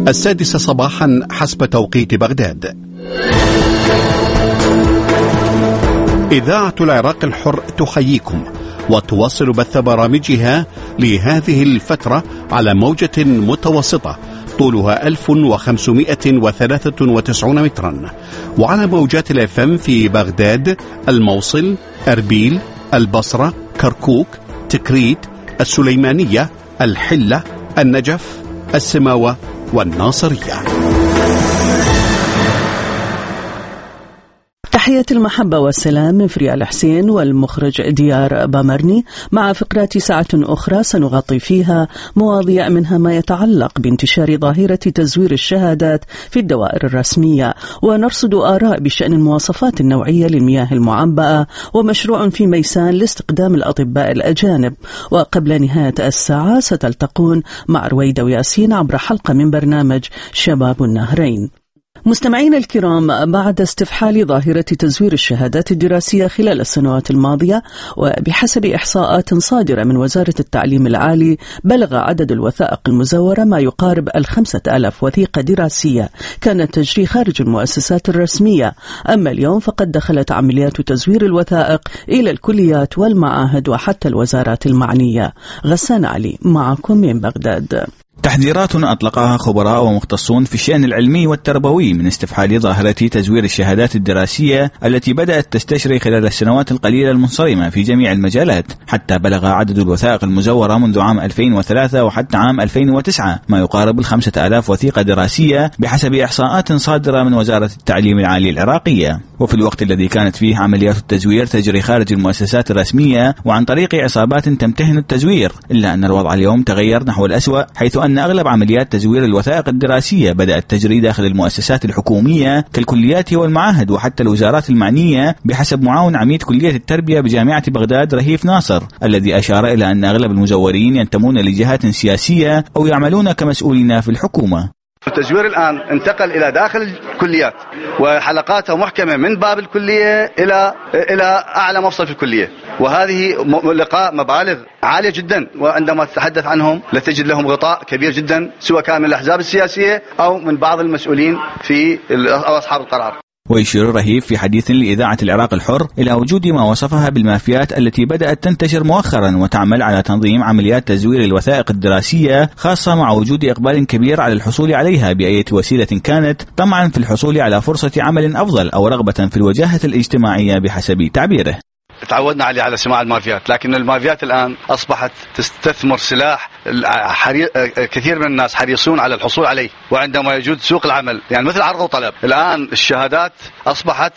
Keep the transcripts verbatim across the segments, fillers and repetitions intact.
السادسة صباحا حسب توقيت بغداد. إذاعة العراق الحر تحييكم وتواصل بث برامجها لهذه الفترة على موجة متوسطة طولها ألف وخمسمائة وثلاثة وتسعين مترا، وعلى موجات الاف ام في بغداد، الموصل، أربيل، البصرة، كركوك، تكريت، السليمانية، الحلة، النجف، السماوة والناصرية. تحية المحبة والسلام من فريال حسين والمخرج ديار بامرني، مع فقرات ساعة أخرى سنغطي فيها مواضيع منها ما يتعلق بانتشار ظاهرة تزوير الشهادات في الدوائر الرسمية، ونرصد آراء بشأن المواصفات النوعية للمياه المعبأة، ومشروع في ميسان لاستقدام الأطباء الأجانب. وقبل نهاية الساعة ستلتقون مع رويدة وياسين عبر حلقة من برنامج شباب النهرين. مستمعين الكرام، بعد استفحال ظاهرة تزوير الشهادات الدراسية خلال السنوات الماضية، وبحسب إحصاءات صادرة من وزارة التعليم العالي، بلغ عدد الوثائق المزورة ما يقارب الخمسة ألاف وثيقة دراسية كانت تجري خارج المؤسسات الرسمية. أما اليوم فقد دخلت عمليات تزوير الوثائق إلى الكليات والمعاهد وحتى الوزارات المعنية. غسان علي معكم من بغداد. تحذيرات أطلقها خبراء ومختصون في الشأن العلمي والتربوي من استفحال ظاهرة تزوير الشهادات الدراسية التي بدأت تستشري خلال السنوات القليلة المنصرمة في جميع المجالات، حتى بلغ عدد الوثائق المزورة منذ عام ألفين وثلاثة وحتى عام ألفين وتسعة ما يقارب الخمسة آلاف وثيقة دراسية بحسب إحصاءات صادرة من وزارة التعليم العالي العراقية. وفي الوقت الذي كانت فيه عمليات التزوير تجري خارج المؤسسات الرسمية وعن طريق عصابات تمتهن التزوير، إلا أن الوضع اليوم تغير نحو الأسوأ، حيث أن أغلب عمليات تزوير الوثائق الدراسية بدأت تجري داخل المؤسسات الحكومية كالكليات والمعاهد وحتى الوزارات المعنية، بحسب معاون عميد كلية التربية بجامعة بغداد رهيف ناصر، الذي أشار إلى أن أغلب المزورين ينتمون لجهات سياسية أو يعملون كمسؤولين في الحكومة. التزوير الآن انتقل إلى داخل الكليات وحلقاتها محكمة من باب الكلية إلى إلى أعلى مفصل في الكلية، وهذه لقاء مبالغ عالية جدا، وعندما تتحدث عنهم لتجد لهم غطاء كبير جدا سواء كان من الأحزاب السياسية أو من بعض المسؤولين في أو أصحاب القرار. ويشير رهيف في حديث لإذاعة العراق الحر إلى وجود ما وصفها بالمافيات التي بدأت تنتشر مؤخرا وتعمل على تنظيم عمليات تزوير الوثائق الدراسية، خاصة مع وجود إقبال كبير على الحصول عليها بأي وسيلة كانت، طمعا في الحصول على فرصة عمل أفضل أو رغبة في الوجاهة الاجتماعية بحسب تعبيره. تعودنا عليه على سماع المافيات، لكن المافيات الآن أصبحت تستثمر سلاح حري... كثير من الناس حريصون على الحصول عليه، وعندما يوجد سوق العمل يعني مثل عرض وطلب، الآن الشهادات أصبحت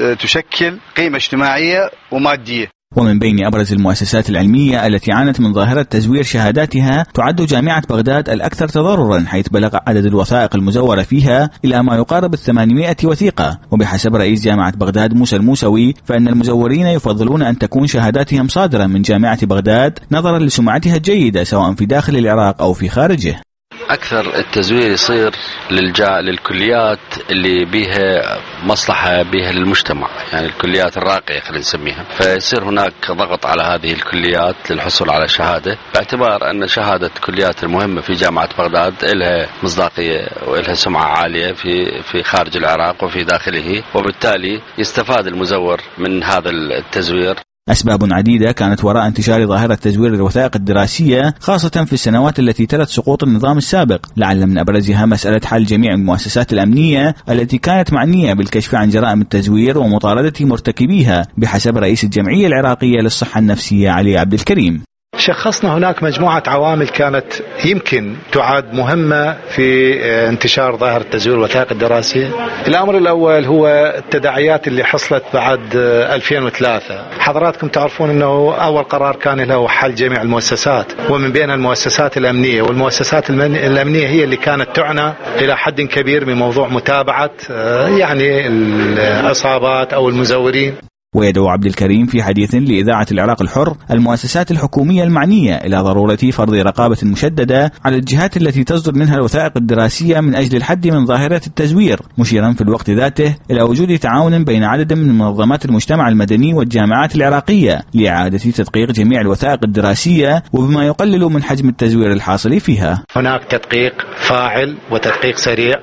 تشكل قيمة اجتماعية ومادية. ومن بين أبرز المؤسسات العلمية التي عانت من ظاهرة تزوير شهاداتها تعد جامعة بغداد الأكثر تضررا، حيث بلغ عدد الوثائق المزورة فيها إلى ما يقارب الثمانمائة وثيقة. وبحسب رئيس جامعة بغداد موسى الموسوي فإن المزورين يفضلون أن تكون شهاداتهم صادرة من جامعة بغداد نظرا لسمعتها الجيدة سواء في داخل العراق أو في خارجه. أكثر التزوير يصير للجا للكليات اللي بيها مصلحة بيها للمجتمع، يعني الكليات الراقية خلينا نسميها، فيصير هناك ضغط على هذه الكليات للحصول على شهادة، باعتبار أن شهادة الكليات المهمة في جامعة بغداد لها مصداقية ولها سمعة عالية في في خارج العراق وفي داخله، وبالتالي يستفاد المزور من هذا التزوير. أسباب عديدة كانت وراء انتشار ظاهرة تزوير الوثائق الدراسية، خاصة في السنوات التي تلت سقوط النظام السابق، لعل من أبرزها مسألة حل جميع المؤسسات الأمنية التي كانت معنية بالكشف عن جرائم التزوير ومطاردة مرتكبيها، بحسب رئيس الجمعية العراقية للصحة النفسية علي عبد الكريم. شخصنا هناك مجموعة عوامل كانت يمكن تعد مهمة في انتشار ظاهرة تزوير الوثائق الدراسية. الأمر الأول هو التداعيات اللي حصلت بعد ألفين وثلاثة. حضراتكم تعرفون أنه أول قرار كان له حل جميع المؤسسات، ومن بين المؤسسات الأمنية، والمؤسسات الأمنية هي اللي كانت تعنى إلى حد كبير بموضوع متابعة يعني العصابات أو المزورين. ويدعو عبد الكريم في حديث لإذاعة العراق الحر المؤسسات الحكومية المعنية إلى ضرورة فرض رقابة مشددة على الجهات التي تصدر منها الوثائق الدراسية من أجل الحد من ظاهرة التزوير، مشيرا في الوقت ذاته إلى وجود تعاون بين عدد من منظمات المجتمع المدني والجامعات العراقية لإعادة تدقيق جميع الوثائق الدراسية وبما يقلل من حجم التزوير الحاصل فيها. هناك تدقيق فاعل وتدقيق سريع،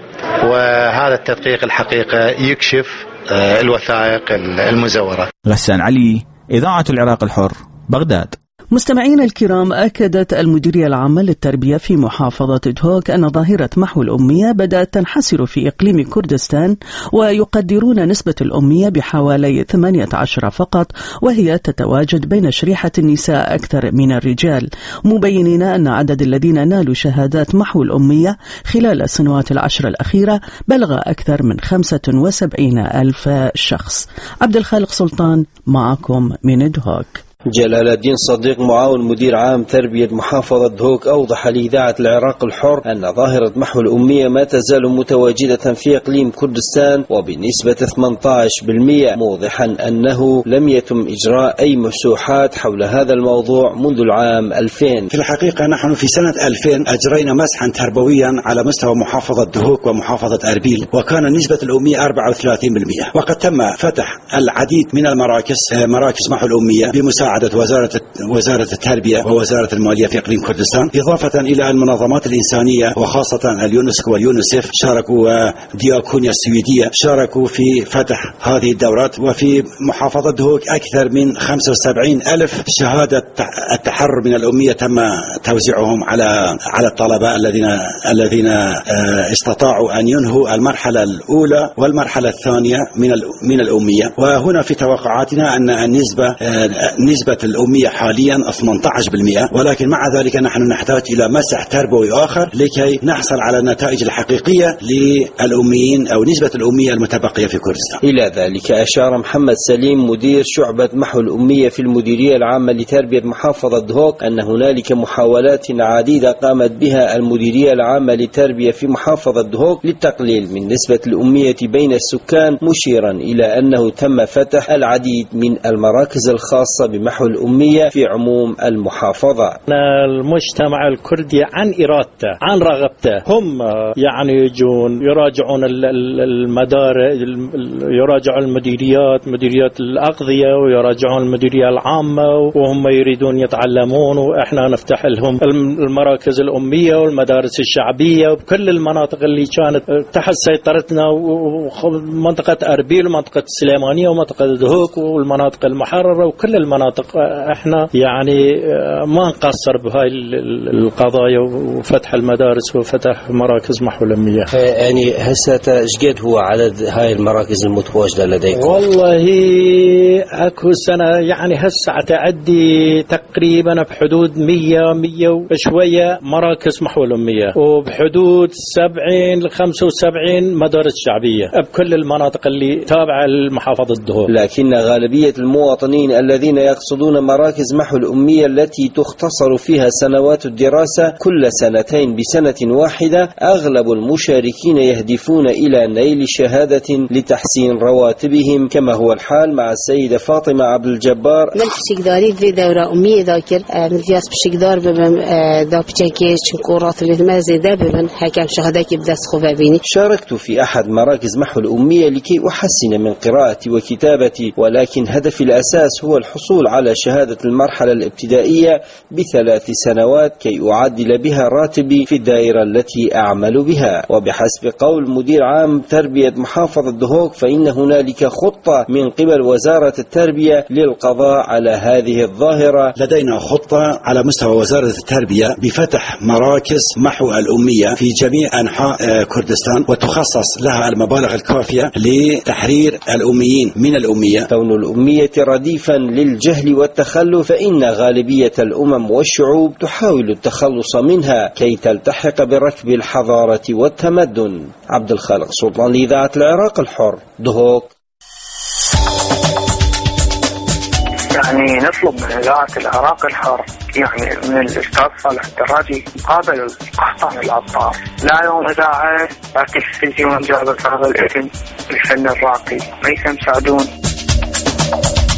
وهذا التدقيق الحقيقة يكشف الوثائق المزورة. غسان علي، إذاعة العراق الحر، بغداد. مستمعين الكرام، أكدت المديرية العامة للتربية في محافظة دهوك أن ظاهرة محو الأمية بدأت تنحسر في إقليم كردستان، ويقدرون نسبة الأمية بحوالي ثمانية عشر فقط، وهي تتواجد بين شريحة النساء أكثر من الرجال، مبينين أن عدد الذين نالوا شهادات محو الأمية خلال السنوات العشر الأخيرة بلغ أكثر من خمسة وسبعين ألف شخص. عبد الخالق سلطان معكم من دهوك. جلال الدين صديق معاون مدير عام تربية محافظة دهوك أوضح لإذاعة العراق الحر أن ظاهرة محو الأمية ما تزال متواجدة في إقليم كردستان وبنسبة ثمانية عشر بالمئة، موضحا أنه لم يتم إجراء أي مسوحات حول هذا الموضوع منذ العام ألفين. في الحقيقة نحن في سنة ألفين أجرينا مسحا تربويا على مستوى محافظة دهوك ومحافظة أربيل، وكان نسبة الأمية أربعة وثلاثين بالمئة، وقد تم فتح العديد من المراكز مراكز محو الأمية بمساعدة وزارة وزارة التربية ووزارة المالية في إقليم كردستان، إضافة إلى المنظمات الإنسانية وخاصة اليونسكو واليونسيف شاركوا، ودياكونيا السويدية شاركوا في فتح هذه الدورات. وفي محافظة دهوك أكثر من خمسة وسبعين ألف شهادة التحرر من الأمية تم توزيعهم على على الطلبة الذين الذين استطاعوا أن ينهوا المرحلة الأولى والمرحلة الثانية من من الأمية. وهنا في توقعاتنا أن النسبة نسبة الأمية حاليا ثمانية عشر بالمئة، ولكن مع ذلك نحن نحتاج إلى مسح تربوي آخر لكي نحصل على النتائج الحقيقية للأميين أو نسبة الأمية المتبقية في كردستان. إلى ذلك أشار محمد سليم مدير شعبة محو الأمية في المديرية العامة لتربية محافظة دهوك أن هنالك محاولات عديدة قامت بها المديرية العامة لتربية في محافظة دهوك للتقليل من نسبة الأمية بين السكان، مشيرا إلى أنه تم فتح العديد من المراكز الخاصة بمحو الأمية في عموم المحافظة. المجتمع الكردي عن إرادته عن رغبته هم يعني يجون يراجعون المدارس، يراجعون المديريات مديريات الأغذية، ويراجعون المديرية العامة، وهم يريدون يتعلمون، وإحنا نفتح لهم المراكز الأمية والمدارس الشعبية وبكل المناطق اللي كانت تحت سيطرتنا، ومنطقة أربيل ومنطقة السليمانية ومنطقة دهوك والمناطق المحررة وكل المناطق. احنا يعني ما نقصر بهاي القضايا وفتح المدارس وفتح مراكز محو الأمية. يعني هسه ايش هو عدد هاي المراكز المتواجدة لديكم؟ والله اكو سنة يعني هسه تعدي تقريبا بحدود مية مية وشوية مراكز محو الأمية، وبحدود سبعين لخمسة وسبعين مدارس شعبية بكل المناطق اللي تابعة لمحافظة دهوك. لكن غالبية المواطنين الذين يقصدون مراكز محو الأمية التي تختصر فيها سنوات الدراسة كل سنتين بسنة واحدة، أغلب المشاركين يهدفون إلى نيل شهادة لتحسين رواتبهم، كما هو الحال مع السيدة فاطمة عبد الجبار. من بشكداري في دورة أمية ذاكر مدياس بشكدار ببن دا بتشكيش كورات اللي زيادة ببن حكم شهادتي بدأ خفابيني. شاركت في أحد مراكز محو الأمية لكي أحسن من قراءتي وكتابتي، ولكن هدفي الأساس هو الحصول على شهادة المرحلة الابتدائية بثلاث سنوات كي أعدل بها راتبي في الدائرة التي أعمل بها. وبحسب قول مدير عام تربية محافظة دهوك فإن هنالك خطة من قبل وزارة التربية للقضاء على هذه الظاهرة. لدينا خطة على مستوى وزارة التربية بفتح مراكز محو الأمية في جميع أنحاء كردستان، وتخصص لها المبالغ الكافية لتحرير الأميين من الأمية. كون الأمية رديفا للجهل والتخلف، فإن غالبية الأمم والشعوب تحاول التخلص منها كي تلتحق بركب الحضارة والتمدن. عبد الخالق سلطان لإذاعة العراق الحر، دهوك. يعني نطلب من إذاعة العراق الحر يعني من الأستاذ صالح الدراجي مقابل أحسن الأبطال، لا يوم إذاعة لا تلفزيون جابت هذا الاسم الفن الراقي، ليس مساعدون.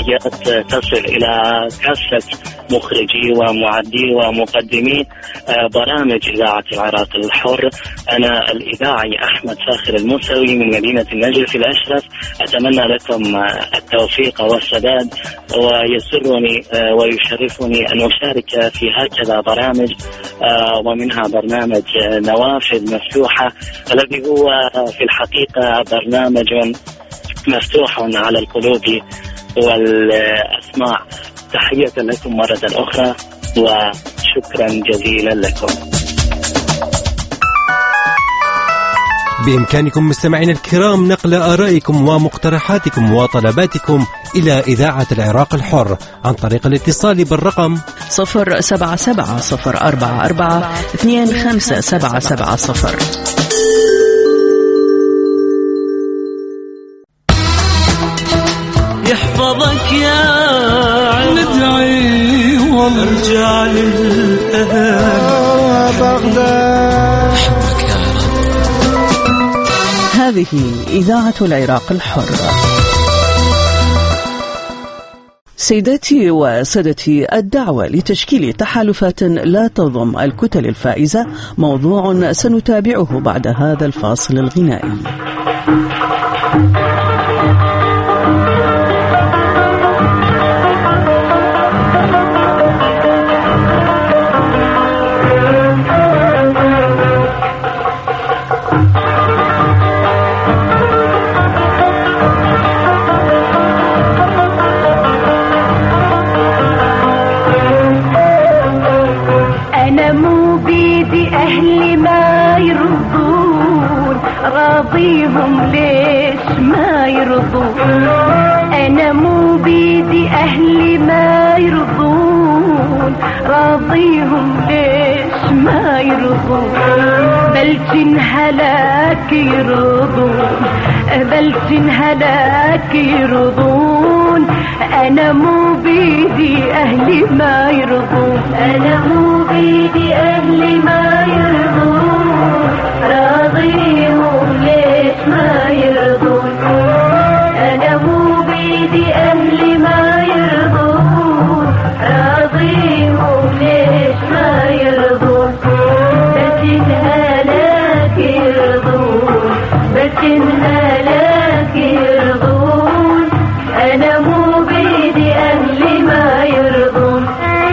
تحيات تصل إلى كافة مخرجي ومعدي ومقدمي برامج إذاعة العراق الحر. أنا الإذاعي أحمد فاخر الموسوي من مدينة النجف الأشرف. أتمنى لكم التوفيق والسداد، ويسرني ويشرفني أن أشارك في هكذا برامج، ومنها برنامج نوافذ مفتوحة الذي هو في الحقيقة برنامج مفتوح على القلوب والأسماع. تحية لكم مرة أخرى وشكرا جزيلا لكم. بإمكانكم مستمعين الكرام نقل آرائكم ومقترحاتكم وطلباتكم إلى إذاعة العراق الحر عن طريق الاتصال بالرقم صفر سبعة سبعة صفر أربعة أربعة اثنين خمسة سبعة سبعة صفر. يحفظك يا ندعي وارجع للأهل بغداد. هذه إذاعة العراق الحر. سيداتي وسادتي، الدعوة لتشكيل تحالفات لا تضم الكتل الفائزة موضوع سنتابعه بعد هذا الفاصل الغنائي. راضيهم ليش ما يرضون؟ أنا مو بيدي أهلي ما يرضون، راضيهم ليش ما يرضون؟ بلكن هلاك يرضون، بلكن هلاك يرضون. أنا مو بيدي أهلي ما يرضون، أنا مو بيدي أهلي ما يرضون، راضيهم ليش ما يرضون؟ أنا مو بيدي أهلي ما يرضون، راضيهم ليش ما يرضون؟ بس هلاك يرضون، بس هلاك يرضون. أنا مو بيدي أهلي ما يرضون.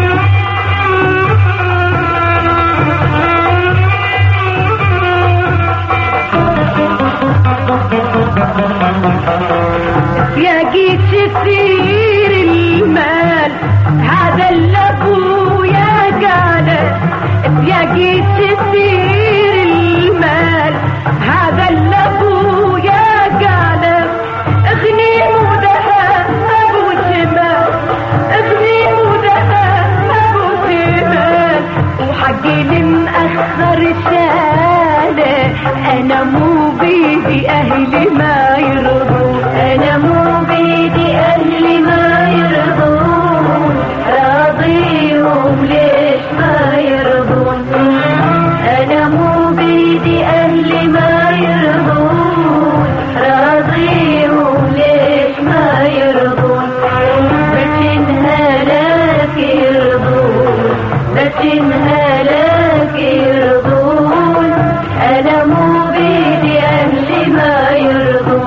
ياقيت كثير المال هذا اللي ابويا قاله، ياقيت كثير المال هذا اللي ابويا قاله. اغني وذهب ابو جمال، اغني وذهب ابو جمال، وحقي المأخر شاله. انا مو بيدي اهلي ما يرضون، أنا مو بيدي أهلي ما يرضون، راضيهم ليش ما يرضون؟ أنا مو بيدي أهلي ما يرضون، راضيهم ليش ما يرضون؟ بس هلاك يرضون، بس هلاك يرضون. أنا مو بيدي أهلي ما يرضون.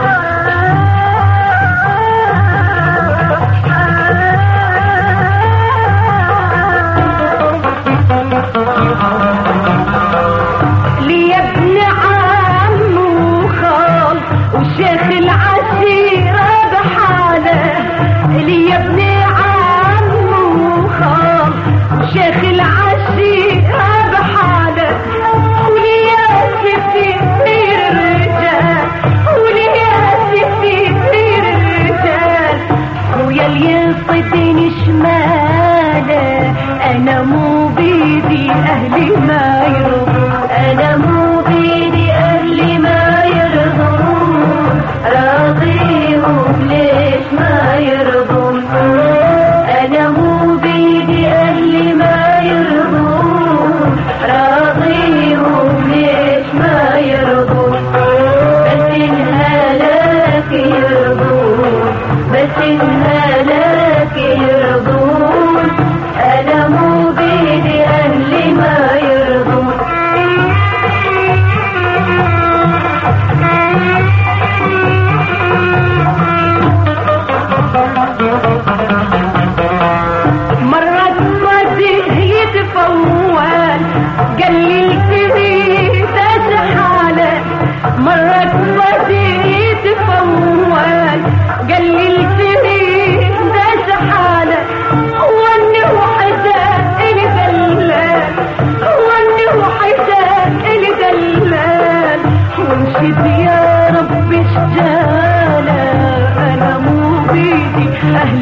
لي ابن عم وخال وشيخ العشيرة بحاله، لي ابن عم وخال وشيخ العشيرة بحاله. ولياتي كثير الرجال، ولياتي كثير الرجال، ويا اللي يصدني شماله. أنا مو بيدي أهلي ما يرضون، أنا مو بيدي أهلي ما يرضون، راضيهم ليش ما يرضون؟ أنا مو بيدي أهلي ما يرضون، راضيهم ليش ما يرضون؟ بس هلاك يرضون، بس هلاك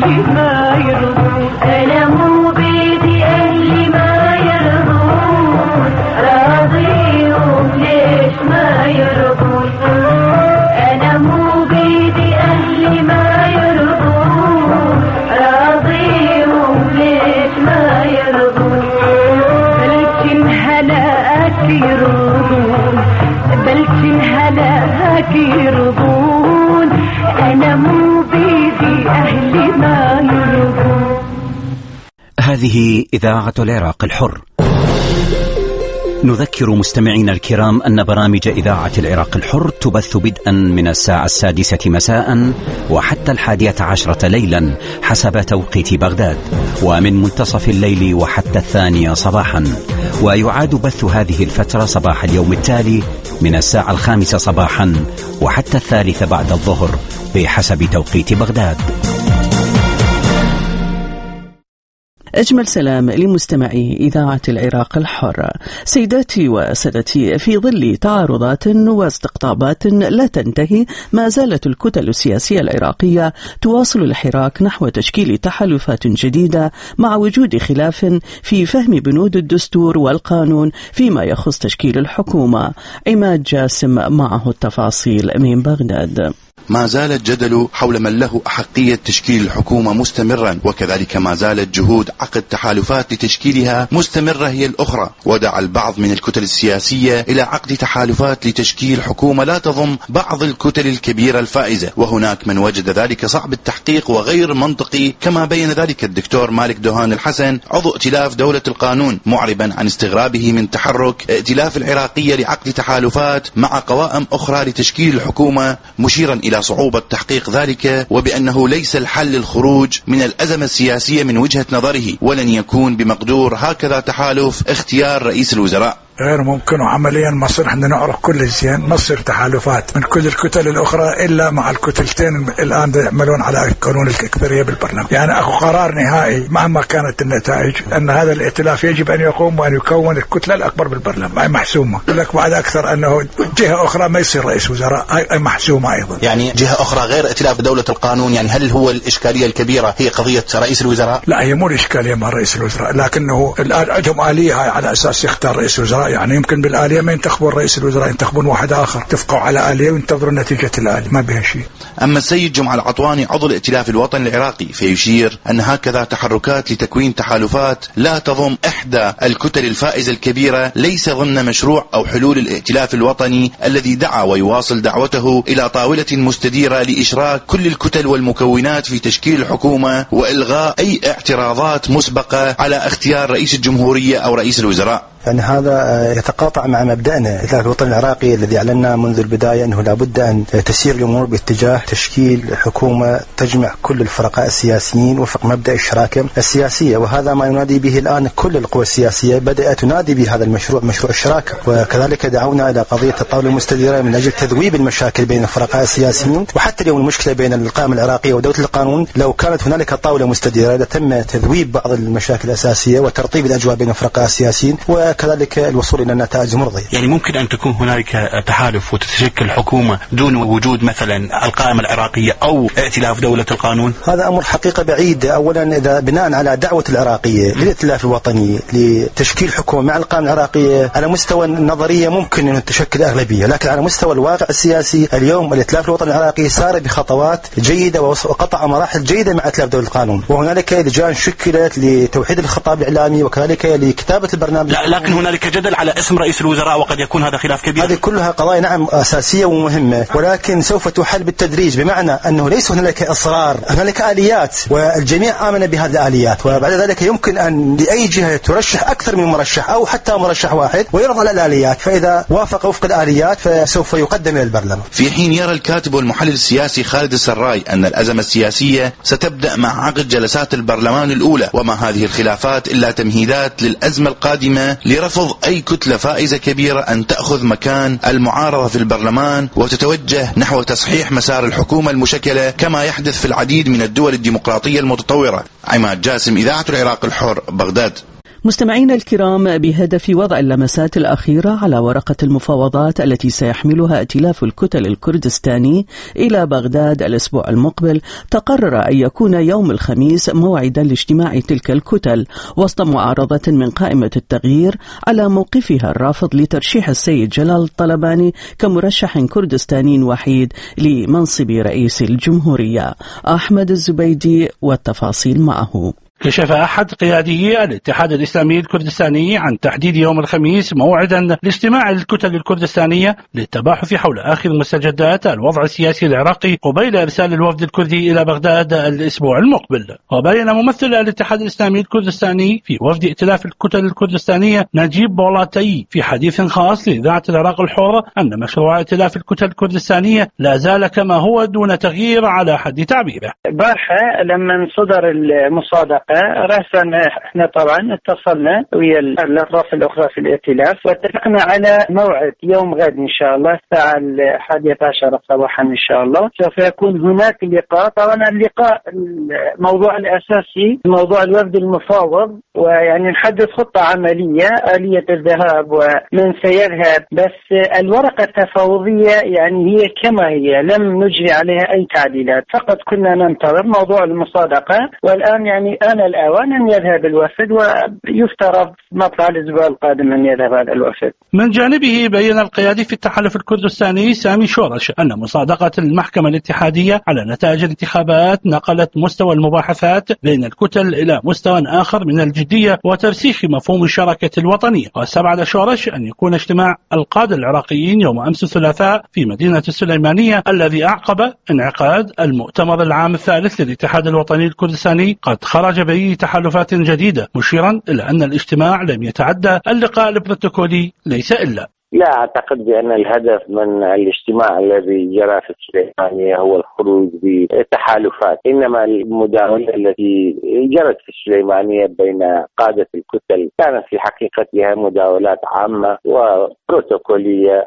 أهلي ما يرضون أنا مو بيدي أهلي ما يرضون راضيهم ليش ما يرضون أنا مو بيدي أهلي ما يرضون راضيهم ليش ما يرضون بلكن هلاك يرضون بلكن هلاك يرضون أنا مو بيدي أهلي ما يرضون. هذه إذاعة العراق الحر. نذكر مستمعينا الكرام أن برامج إذاعة العراق الحر تبث بدءا من الساعة السادسة مساء وحتى الحادية عشرة ليلا حسب توقيت بغداد، ومن منتصف الليل وحتى الثانية صباحا، ويعاد بث هذه الفترة صباح اليوم التالي من الساعة الخامسة صباحا وحتى الثالثة بعد الظهر بحسب توقيت بغداد. أجمل سلام لمستمعي إذاعة العراق الحر. سيداتي وسادتي، في ظل تعارضات واستقطابات لا تنتهي، ما زالت الكتل السياسية العراقية تواصل الحراك نحو تشكيل تحالفات جديدة مع وجود خلاف في فهم بنود الدستور والقانون فيما يخص تشكيل الحكومة. عماد جاسم معه التفاصيل من بغداد. ما زال الجدل حول من له أحقية تشكيل الحكومة مستمرا، وكذلك ما زالت جهود عقد تحالفات لتشكيلها مستمرة هي الأخرى، ودعا البعض من الكتل السياسية إلى عقد تحالفات لتشكيل حكومة لا تضم بعض الكتل الكبيرة الفائزة، وهناك من وجد ذلك صعب التحقيق وغير منطقي، كما بين ذلك الدكتور مالك دوهان الحسن عضو ائتلاف دولة القانون، معربا عن استغرابه من تحرك ائتلاف العراقية لعقد تحالفات مع قوائم أخرى لتشكيل الحكومة، مشيرا إلى صعوبة تحقيق ذلك، وبأنه ليس الحل الخروج من الأزمة السياسية من وجهة نظره، ولن يكون بمقدور هكذا تحالف اختيار رئيس الوزراء. غير ممكن، وعمليا مصر احنا نعرف كل الزين مصر تحالفات من كل الكتل الأخرى إلا مع الكتلتين الآن يعملون على قانون الأكثرية بالبرلمان. يعني أخو قرار نهائي مهما كانت النتائج أن هذا الائتلاف يجب أن يقوم وأن يكون الكتلة الأكبر بالبرلمان، محسومة. يقول لك بعد أكثر أنه جهة أخرى ما يصير رئيس وزراء، أي محسومة أيضا. يعني جهة أخرى غير ائتلاف دولة القانون، يعني هل هو الإشكالية الكبيرة هي قضية رئيس الوزراء؟ لا، هي مو الإشكالية مع رئيس الوزراء، لكنه الآن عندهم آلية على أساس يختار رئيس الوزراء. يعني يمكن بالآلية ما ينتخبون رئيس الوزراء، ينتخبون واحد آخر، اتفقوا على آلية وينتظروا نتيجة الآلية، ما بها شيء. أما السيد جمعة العطواني عضو الائتلاف الوطني العراقي فيشير أن هكذا تحركات لتكوين تحالفات لا تضم إحدى الكتل الفائزة الكبيرة ليس ضمن مشروع أو حلول الائتلاف الوطني الذي دعا ويواصل دعوته إلى طاولة مستديرة لإشراك كل الكتل والمكونات في تشكيل الحكومة وإلغاء أي اعتراضات مسبقة على اختيار رئيس الجمهورية أو رئيس الوزراء. يعني هذا يتقاطع مع مبدأنا الائتلاف الوطني العراقي الذي أعلنا منذ البداية أنه لابد أن تسير الأمور باتجاه تشكيل حكومة تجمع كل الفرقاء السياسيين وفق مبدأ الشراكة السياسية، وهذا ما ينادي به الآن كل القوى السياسية، بدأت تنادي بهذا المشروع، مشروع الشراكة. وكذلك دعونا إلى قضية الطاولة المستديرة من أجل تذويب المشاكل بين الفرقاء السياسيين. وحتى اليوم المشكلة بين القائمة العراقية ودولة القانون، لو كانت هنالك طاولة مستديرة لتم تذويب بعض المشاكل الأساسية وترطيب الأجواء بين الفرقاء السياسيين، وكذلك الوصول إلى نتائج مرضية. يعني ممكن أن تكون هنالك تحالف وتتشكل حكومة دون وجود مثلا القائمة العراقية أو ائتلاف دولة القانون؟ هذا أمر حقيقة بعيد. أولا إذا بناء على دعوة العراقية للائتلاف الوطني لتشكيل حكومة مع القائمة العراقية على مستوى النظرية ممكن أن تشكل أغلبية، لكن على مستوى الواقع السياسي اليوم الائتلاف الوطني العراقي سار بخطوات جيدة وقطع مراحل جيدة مع ائتلاف دولة القانون، وهنالك لجان شكلت لتوحيد الخطاب الإعلامي وكذلك لكتابة البرنامج. لا، لكن هنالك جدل على اسم رئيس الوزراء وقد يكون هذا خلاف كبير. هذه كلها قضايا نعم أساسية ومهمة، ولكن سوف تحل بالتدريج، بمعنى أنه ليس هنالك إصرار، هنالك آليات والجميع آمن بهذه الآليات، وبعد ذلك يمكن أن لأي جهة ترشح أكثر من مرشح أو حتى مرشح واحد ويرضى على الآليات، فإذا وافق وفق الآليات فسوف يقدم إلى البرلمان. في حين يرى الكاتب والمحلل السياسي خالد السراي أن الأزمة السياسية ستبدأ مع عقد جلسات البرلمان الأولى، وما هذه الخلافات إلا تمهيدات للأزمة القادمة لرفض أي كتلة فائزة كبيرة أن تأخذ مكان المعارضة في البرلمان وتتوجه نحو تصحيح مسار الحكومة المشكلة كما يحدث في العديد من الدول الديمقراطية المتطورة. عماد جاسم، إذاعة العراق الحر، بغداد. مستمعينا الكرام، بهدف وضع اللمسات الأخيرة على ورقة المفاوضات التي سيحملها ائتلاف الكتل الكردستاني إلى بغداد الأسبوع المقبل، تقرر أن يكون يوم الخميس موعدا لاجتماع تلك الكتل وسط معارضة من قائمة التغيير على موقفها الرافض لترشيح السيد جلال الطلباني كمرشح كردستاني وحيد لمنصب رئيس الجمهورية. أحمد الزبيدي والتفاصيل معه. كشف أحد قيادي الاتحاد الإسلامي الكردستاني عن تحديد يوم الخميس موعدا لاجتماع الكتل الكردستانية للتباحث حول آخر مستجدات الوضع السياسي العراقي قبيل إرسال الوفد الكردي إلى بغداد الأسبوع المقبل. وبين ممثل الاتحاد الإسلامي الكردستاني في وفد ائتلاف الكتل الكردستانية نجيب بولاتي في حديث خاص لإذاعة العراق الحر أن مشروع ائتلاف الكتل الكردستانية لا زال كما هو دون تغيير على حد تعبيره. البارحة لما صدر المصادقة رأسا احنا طبعا اتصلنا ويا الأطراف الأخرى في الائتلاف واتفقنا على موعد يوم غد إن شاء الله الساعة الحادية عشرة صباحا إن شاء الله سوف يكون هناك لقاء. طبعا اللقاء الموضوع الأساسي موضوع الوفد المفاوض، ويعني نحدد خطة عملية آلية الذهاب ومن سيذهب، بس الورقة التفاوضية يعني هي كما هي لم نجري عليها أي تعديلات، فقط كنا ننتظر موضوع المصادقة. والآن يعني أنا الأوان أن يذهب الوفد ويفترض مطلع الأسبوع القادم أن يذهب هذا الوفد. من جانبه بين القيادي في التحالف الكردستاني سامي شورش أن مصادقة المحكمة الاتحادية على نتائج الانتخابات نقلت مستوى المباحثات بين الكتل إلى مستوى آخر من الجدية وترسيخ مفهوم الشراكة الوطنية. واستبعد شورش أن يكون اجتماع القادة العراقيين يوم أمس الثلاثاء في مدينة السليمانية الذي أعقب انعقاد المؤتمر العام الثالث للاتحاد الوطني الكردستاني قد خرج به تحالفات جديدة، مشيرا إلى أن الاجتماع لم يتعدى اللقاء البروتوكولي ليس إلا. لا أعتقد بأن الهدف من الاجتماع الذي جرى في السليمانية هو الخروج بتحالفات، إنما المداولة التي جرت في السليمانية بين قادة الكتل كانت في حقيقتها مداولات عامة وبروتوكولية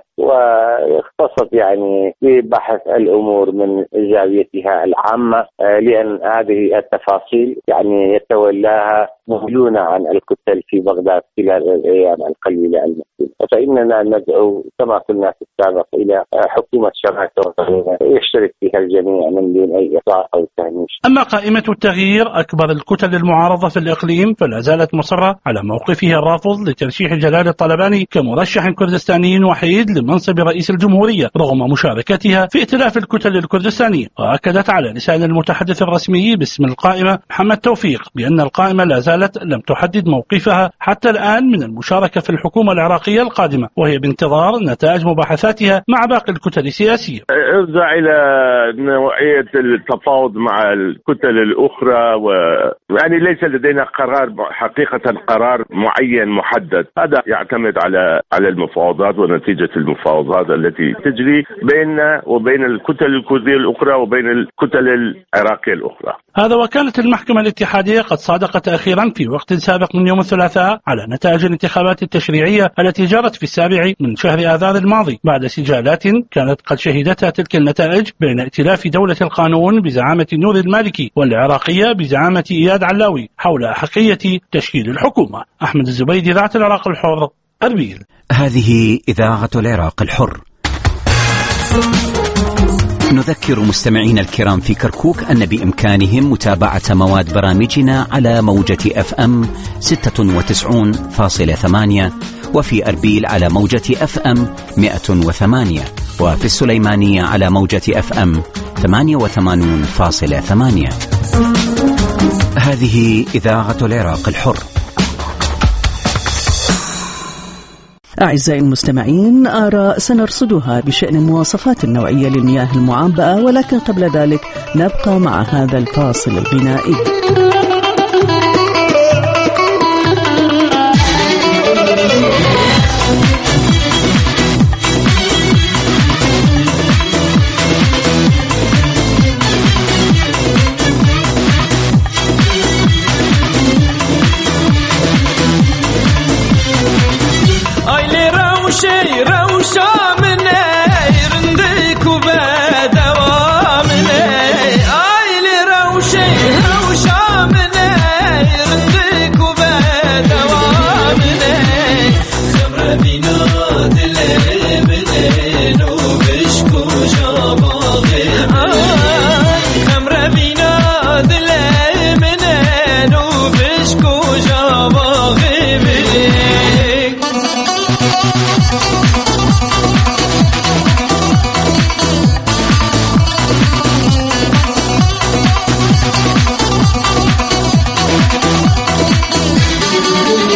واختصت يعني ببحث الأمور من زاويتها العامة، لأن هذه التفاصيل يعني يتولاها مهلون عن الكتل في بغداد خلال الأيام القليلة المقبلة. فإننا ندعو كما قلنا في السابق إلى حكومة شراكة وطنية يشترك فيها الجميع من دون أي إطلاق أو تهميش. أما قائمة التغيير أكبر الكتل المعارضة في الإقليم فلا زالت مصرة على موقفها الرافض لترشيح جلال الطلباني كمرشح كردستاني وحيد لمنصب رئيس الجمهورية رغم مشاركتها في ائتلاف الكتل الكردستانية. وأكدت على لسان المتحدث الرسمي باسم القائمة محمد توفيق بأن القائمة لا زالت لم تحدد موقفها حتى الآن من المشاركة في الحكومة العراقية القادمة، وهي بانتظار نتائج مباحثاتها مع باقي الكتل السياسية. ارجع إلى نوعية التفاوض مع الكتل الأخرى، ويعني ليس لدينا قرار حقيقة قرار معين محدد، هذا يعتمد على على المفاوضات ونتيجة المفاوضات التي تجري بيننا وبين الكتل الكردية الأخرى وبين الكتل العراقية الأخرى. هذا وكانت المحكمة الاتحادية قد صادقت أخيرا في وقت سابق من يوم الثلاثاء على نتائج الانتخابات التشريعية التي جرت في السابع من شهر آذار الماضي بعد سجالات كانت قد شهدتها تلك النتائج بين ائتلاف دولة القانون بزعامة نور المالكي والعراقية بزعامة إياد علاوي حول أحقية تشكيل الحكومة. أحمد الزبيدي، إذاعة العراق الحر، أربيل. هذه إذاعة العراق الحر. نذكر مستمعين الكرام في كركوك أن بإمكانهم متابعة مواد برامجنا على موجة أف أم ستة وتسعين فاصلة ثمانية، وفي أربيل على موجة أف أم مئة وثمانية، وفي السليمانية على موجة أف أم ثمانية وثمانين فاصلة ثمانية. هذه إذاعة العراق الحر. أعزائي المستمعين، آراء سنرصدها بشأن المواصفات النوعية للمياه المعبأة، ولكن قبل ذلك نبقى مع هذا الفاصل الغنائي. شي روشا مني رندك وبدوامني آي لي روشي روشا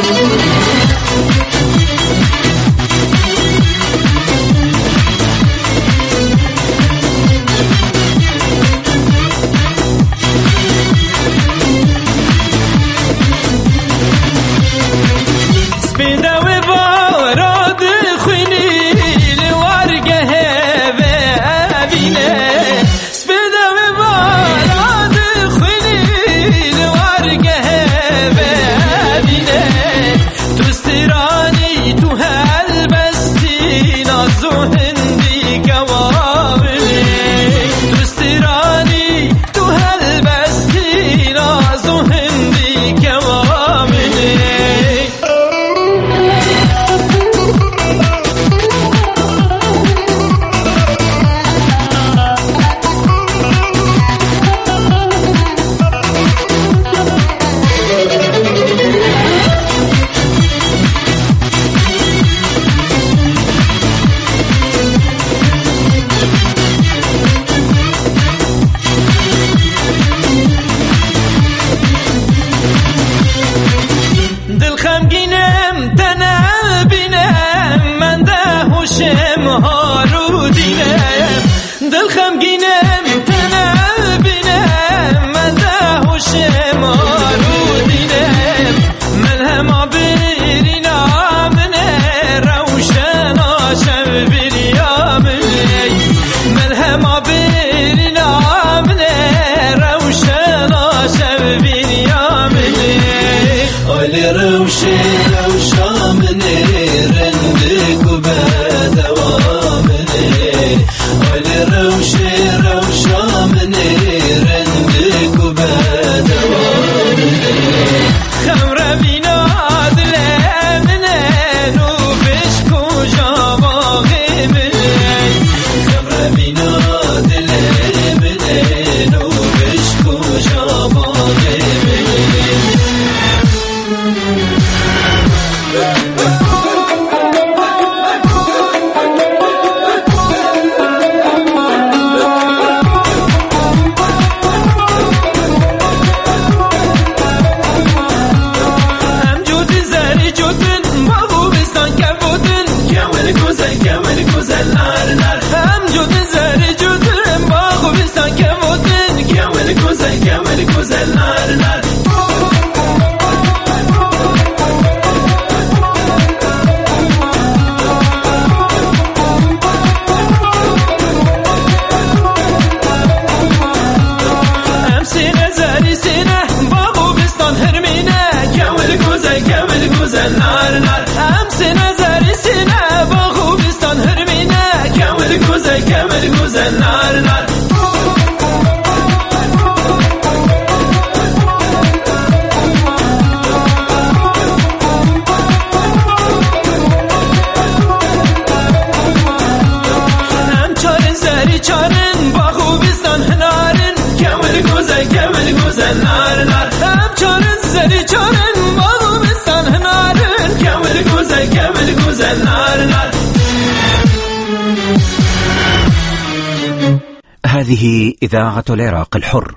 هذه إذاعة العراق الحر.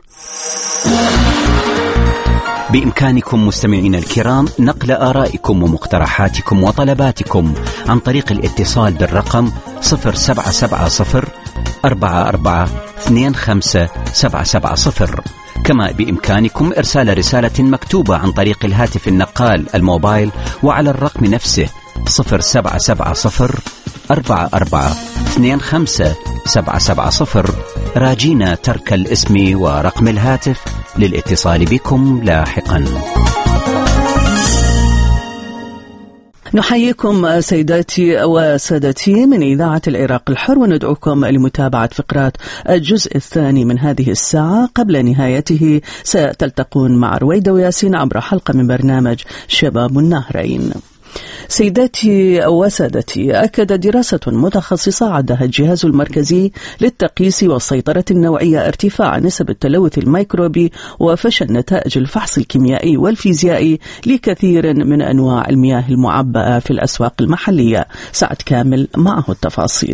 بإمكانكم مستمعين الكرام نقل آرائكم ومقترحاتكم وطلباتكم عن طريق الاتصال بالرقم صفر سبعة سبعة صفر أربعة أربعة اثنين خمسة سبعة سبعة صفر. كما بإمكانكم إرسال رسالة مكتوبة عن طريق الهاتف النقال الموبايل وعلى الرقم نفسه صفر سبعة سبعة صفر أربعة أربعة اثنين خمسة سبعة سبعة صفر، راجينا ترك الاسم ورقم الهاتف للاتصال بكم لاحقا. نحييكم سيداتي وسادتي من إذاعة العراق الحر، وندعوكم لمتابعة فقرات الجزء الثاني من هذه الساعة. قبل نهايته ستلتقون مع رويدة وياسين عبر حلقة من برنامج شباب النهرين. سيداتي وسادتي، أكدت دراسة متخصصة عدها الجهاز المركزي للتقييس والسيطرة النوعية ارتفاع نسب التلوث الميكروبي وفشل نتائج الفحص الكيميائي والفيزيائي لكثير من أنواع المياه المعبأة في الأسواق المحلية. سعد كامل معه التفاصيل.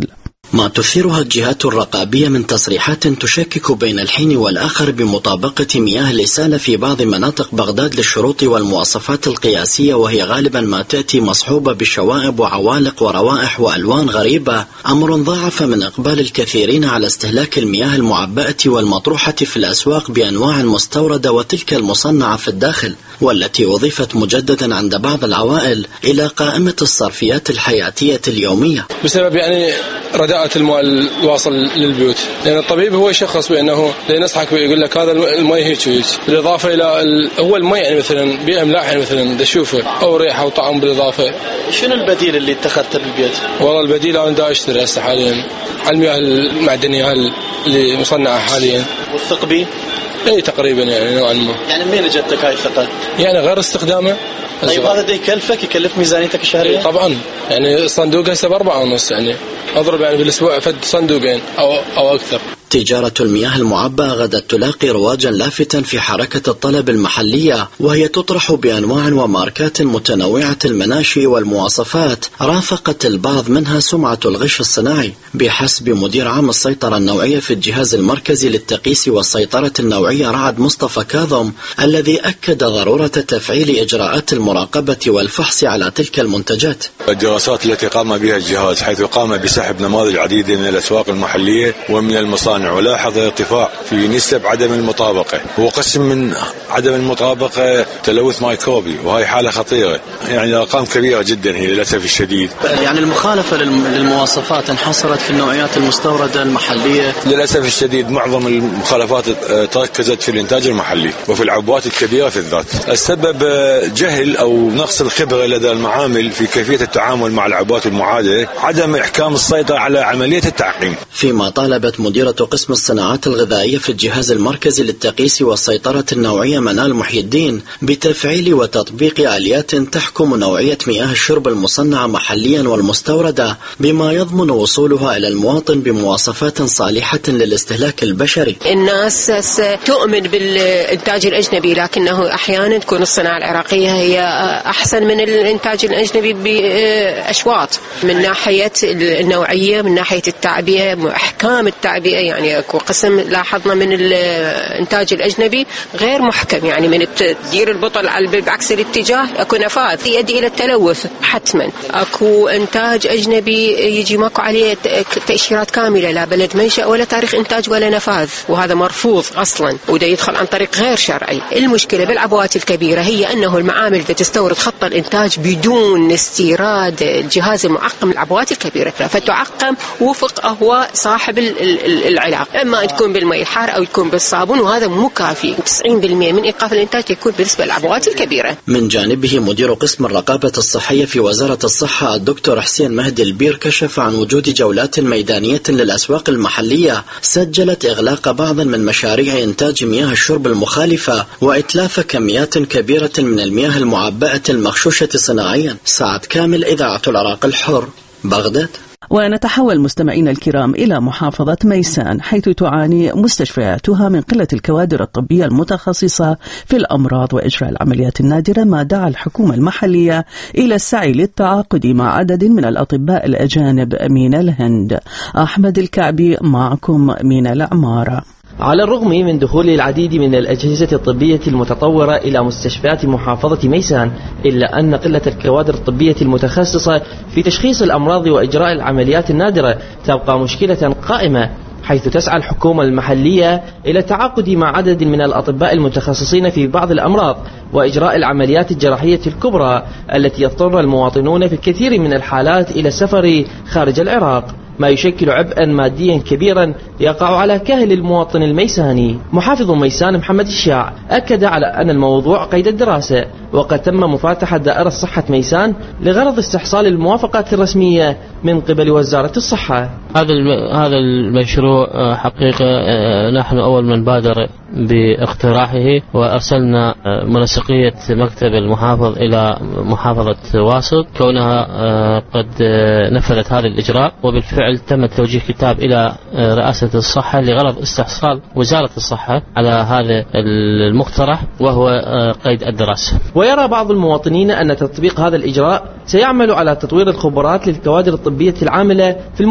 ما تثيرها الجهات الرقابية من تصريحات تشكك بين الحين والآخر بمطابقة مياه الإسالة في بعض مناطق بغداد للشروط والمواصفات القياسية، وهي غالبا ما تأتي مصحوبة بشوائب وعوالق وروائح وألوان غريبة، أمر ضاعف من إقبال الكثيرين على استهلاك المياه المعبأة والمطروحة في الأسواق بأنواع مستوردة وتلك المصنعة في الداخل، والتي أضيفت مجددا عند بعض العوائل إلى قائمة الصرفيات الحياتية اليومية، بسبب يعني رداءة الماء الواصل للبيوت. لأن الطبيب هو يشخص بأنه ينصحك ويقول لك هذا الماء هيك هيك، بالإضافة إلى هو الماء يعني مثلا بيئة ملاحة مثلا تشوفه أو ريحة وطعم. بالإضافة شنو البديل اللي اتخذته بالبيت؟ والله البديل أنا دا أشتري هسه حاليا المياه المعدنية اللي مصنعة حاليا. والثقبي؟ اي تقريبا يعني نوعا ما. يعني منين اجتك هاي الثقة؟ يعني غير استخدامه. طيب هذا ده يكلفك يكلف ميزانيتك الشهرية؟ طبعا يعني الصندوق هسه بأربعة ونص، يعني أضرب يعني بالأسبوع فد صندوقين أو أو أكثر. تجارة المياه المعبأة غدت تلاقي رواجا لافتا في حركة الطلب المحلية، وهي تطرح بأنواع وماركات متنوعة المناشئ والمواصفات، رافقت البعض منها سمعة الغش الصناعي، بحسب مدير عام السيطرة النوعية في الجهاز المركزي للتقييس والسيطرة النوعية رعد مصطفى كاظم، الذي أكد ضرورة تفعيل إجراءات المراقبة والفحص على تلك المنتجات. الدراسات التي قام بها الجهاز حيث قام بسحب نماذج عديدة من الأسواق المحلية ومن المصانع، ولاحظ ارتفاع في نسب عدم المطابقة، وقسم من عدم المطابقة تلوث ميكروبي، وهي حالة خطيرة، يعني أرقام كبيرة جدا هي للأسف الشديد. يعني المخالفة للمواصفات انحصرت في النوعيات المستوردة المحلية؟ للأسف الشديد معظم المخالفات تركزت في الإنتاج المحلي وفي العبوات الكبيرة في الذات. السبب جهل أو نقص الخبرة لدى المعامل في كيفية التعامل مع العبوات المعادة، عدم إحكام السيطرة على عملية التعقيم. فيما طالبت مديرة قسم الصناعات الغذائية في الجهاز المركزي للتقييس والسيطرة النوعية منال محي الدين بتفعيل وتطبيق آليات تحكم نوعية مياه الشرب المصنعة محليا والمستوردة، بما يضمن وصولها إلى المواطن بمواصفات صالحة للاستهلاك البشري. الناس تؤمن بالإنتاج الأجنبي، لكنه أحيانا تكون الصناعة العراقية هي أحسن من الإنتاج الأجنبي بأشواط، من ناحية النوعية، من ناحية التعبئة، أحكام التعبئة. يعني اكو قسم لاحظنا من الانتاج الاجنبي غير محكم، يعني من تدير البطل على بعكس الاتجاه اكو نفاذ يؤدي الى التلوث حتما. اكو انتاج اجنبي يجي ماكو عليه تاشيرات كامله، لا بلد منشأ ولا تاريخ انتاج ولا نفاذ، وهذا مرفوض اصلا وده يدخل عن طريق غير شرعي. المشكله بالعبوات الكبيره هي انه المعامل تستورد خط الانتاج بدون استيراد الجهاز المعقم للعبوات الكبيره، فتعقم وفق هو صاحب العلاقة، اما تكون بالماء الحار او تكون بالصابون، وهذا مو كافي. تسعين بالمئة من ايقاف الانتاج يكون بالنسبه للعبوات الكبيره. من جانبه مدير قسم الرقابه الصحيه في وزاره الصحه الدكتور حسين مهدي البير كشف عن وجود جولات ميدانيه للاسواق المحليه سجلت اغلاق بعض من مشاريع انتاج مياه الشرب المخالفه واتلاف كميات كبيره من المياه المعبأه المغشوشه صناعيا. سعد كامل، اذاعه العراق الحر، بغداد. ونتحول مستمعينا الكرام إلى محافظة ميسان، حيث تعاني مستشفياتها من قلة الكوادر الطبية المتخصصة في الأمراض وإجراء العمليات النادرة، ما دعا الحكومة المحلية إلى السعي للتعاقد مع عدد من الأطباء الأجانب من الهند. أحمد الكعبي معكم من العمارة. على الرغم من دخول العديد من الأجهزة الطبية المتطورة إلى مستشفيات محافظة ميسان، إلا أن قلة الكوادر الطبية المتخصصة في تشخيص الأمراض وإجراء العمليات النادرة تبقى مشكلة قائمة، حيث تسعى الحكومة المحلية إلى التعاقد مع عدد من الأطباء المتخصصين في بعض الأمراض وإجراء العمليات الجراحية الكبرى التي يضطر المواطنون في الكثير من الحالات إلى السفر خارج العراق، ما يشكل عبئا ماديا كبيرا يقع على كاهل المواطن الميساني. محافظ ميسان محمد الشاع أكد على أن الموضوع قيد الدراسة، وقد تم مفاتحة دائرة صحة ميسان لغرض استحصال الموافقات الرسمية من قبل وزارة الصحة. هذا هذا المشروع حقيقة نحن أول من بادر باقتراحه، وأرسلنا منسقية مكتب المحافظ إلى محافظة واسط كونها قد نفذت هذا الإجراء، وبالفعل تم توجيه كتاب إلى رئاسة الصحة لغرض استحصال وزارة الصحة على هذا المقترح وهو قيد الدراسة. ويرى بعض المواطنين أن تطبيق هذا الإجراء سيعمل على تطوير الخبرات للكوادر الطبية العاملة في المؤسسات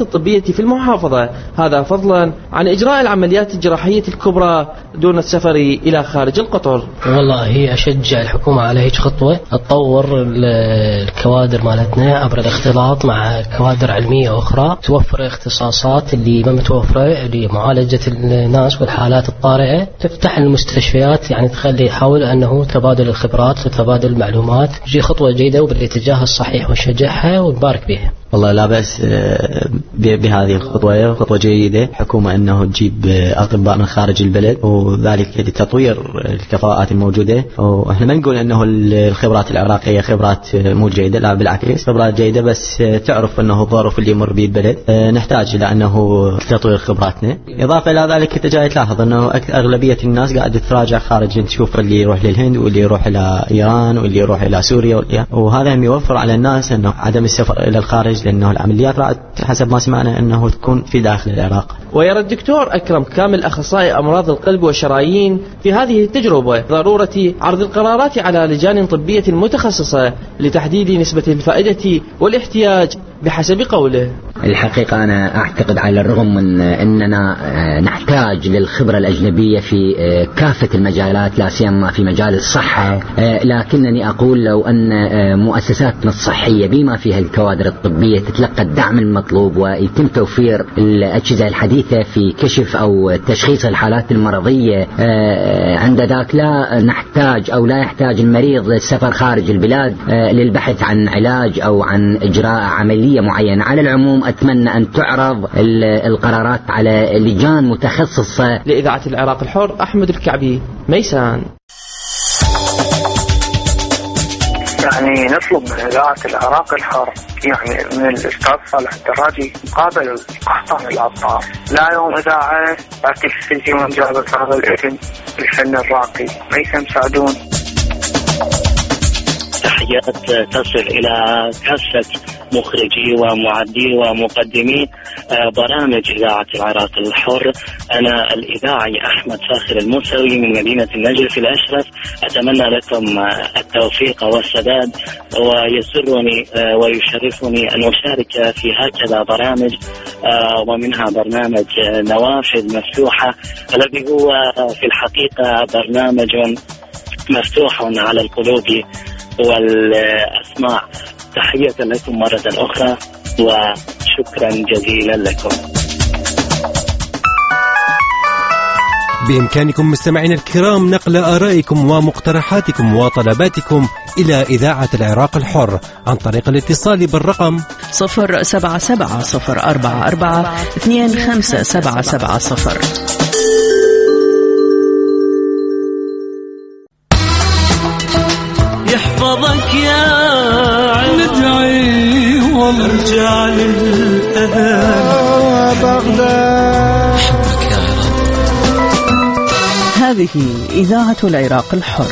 الطبية في المحافظة، هذا فضلا عن إجراء العمليات الجراحية الكبرى دون السفر إلى خارج القطر. والله هي أشجع الحكومة على هيك خطوة تطور الكوادر مالتنا عبر الاختلاط مع كوادر علمية أخرى، توفر اختصاصات اللي ما متوفرة لمعالجة الناس والحالات الطارئة، تفتح المستشفيات، يعني تخلي يحاول أنه تبادل الخبرات وتبادل المعلومات. جي خطوة جيدة وبالاتجاه الصحيح ونشجعها ونبارك بها. والله لا بأس بهذه الخطوة، خطوة جيدة حكومة أنه تجيب أطباء من خارج البلد، وذلك لتطوير الكفاءات الموجودة. وإحنا ما نقول أنه الخبرات العراقية خبرات مو جيدة، لا بالعكس خبرات جيدة، بس تعرف أنه الظروف اللي يمر به البلد نحتاج إلى أنه تطوير خبراتنا. إضافة إلى ذلك أنت جاي تلاحظ أنه أغلبية الناس قاعدة تراجع خارج، تشوف اللي يروح للهند واللي يروح إلى إيران واللي يروح إلى سوريا، وهذا هم يوفر على الناس أنه عدم السفر إلى الخارج، لأنه العمليات راح حسب ما سمعنا أنه تكون في داخل العراق. ويرى الدكتور أكرم كامل أخصائي أمراض القلب والشرايين في هذه التجربة ضرورة عرض القرارات على لجان طبية متخصصة لتحديد نسبة الفائدة والاحتياج بحسب قوله. الحقيقة أنا أعتقد على الرغم من أننا نحتاج للخبرة الأجنبية في كافة المجالات لا سيما في مجال الصحة، لكنني أقول لو أن مؤسساتنا الصحية بما فيها الكوادر الطبية تتلقى الدعم المطلوب ويتم توفير الأجهزة الحديثة في كشف أو تشخيص الحالات المرضية، عند ذاك لا نحتاج أو لا يحتاج المريض للسفر خارج البلاد للبحث عن علاج أو عن إجراء عملية معينة. على العموم أتمنى أن تعرض القرارات على لجان متخصصة. لإذاعة العراق الحر، أحمد الكعبي، ميسان. يعني نطلب من إذاعة العراق الحر، يعني من الأستاذ صالح الدراجي مقابل القحطان العطار، لا يوم إذاعة لا تلفزيون جابت هذا الاسم الفن الراقي. ميسان سعدون. تحيات تصل إلى كافة مخرجي ومعدي ومقدمي برامج إذاعة العراق الحر. أنا الإذاعي أحمد فاخر الموسوي من مدينة النجف الأشرف، أتمنى لكم التوفيق والسداد، ويسرني ويشرفني أن أشارك في هكذا برامج، ومنها برنامج نوافذ مفتوحة الذي هو في الحقيقة برنامج مفتوح على القلوب والأسماع. تحية لكم مرة أخرى وشكرا جزيلا لكم. بإمكانكم مستمعينا الكرام نقل آرائكم ومقترحاتكم وطلباتكم إلى إذاعة العراق الحر عن طريق الاتصال بالرقم صفر سبعة سبعة صفر أربعة أربعة اثنين خمسة سبعة سبعة صفر. يحفظك يا ندعي وارجع للأذان بغداد. هذه إذاعة العراق الحر.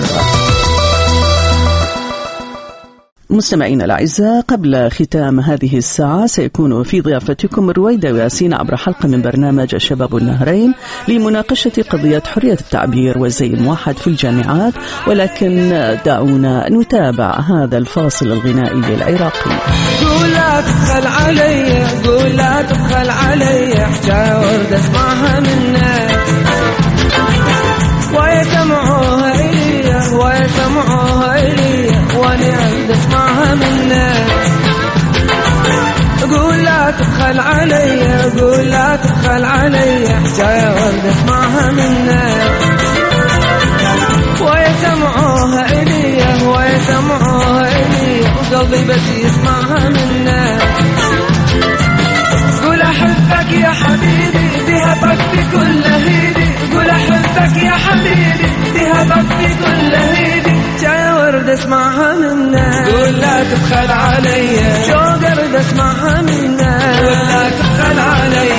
مستمعينا الأعزاء، قبل ختام هذه الساعة سيكون في ضيافتكم رويدة وياسين عبر حلقة من برنامج الشباب النهرين لمناقشة قضية حرية التعبير والزي الموحد في الجامعات، ولكن دعونا نتابع هذا الفاصل الغنائي العراقي. قول لا تبخل علي، قول لا تبخل علي، حكاية ورد اسمعها منك، ويسمعوها إلي ويسمعوها إلي وأنا عند اسمعها منك. قول لا تبخل علي، قول لا تبخل علي، حكاية ورد اسمعها منك، ويسمعوها إلي ويسمعوها إلي وقلبي بس يسمعها منك. قول أحبك يا حبيبي بهبك بكل هيدي، قول أحبك يا حبيبي بهبك بكل هيدي، جاي ورد اسمعها منك. قول لا تبخل علي، شو قرد اسمعها منك، قول لا تبخل علي.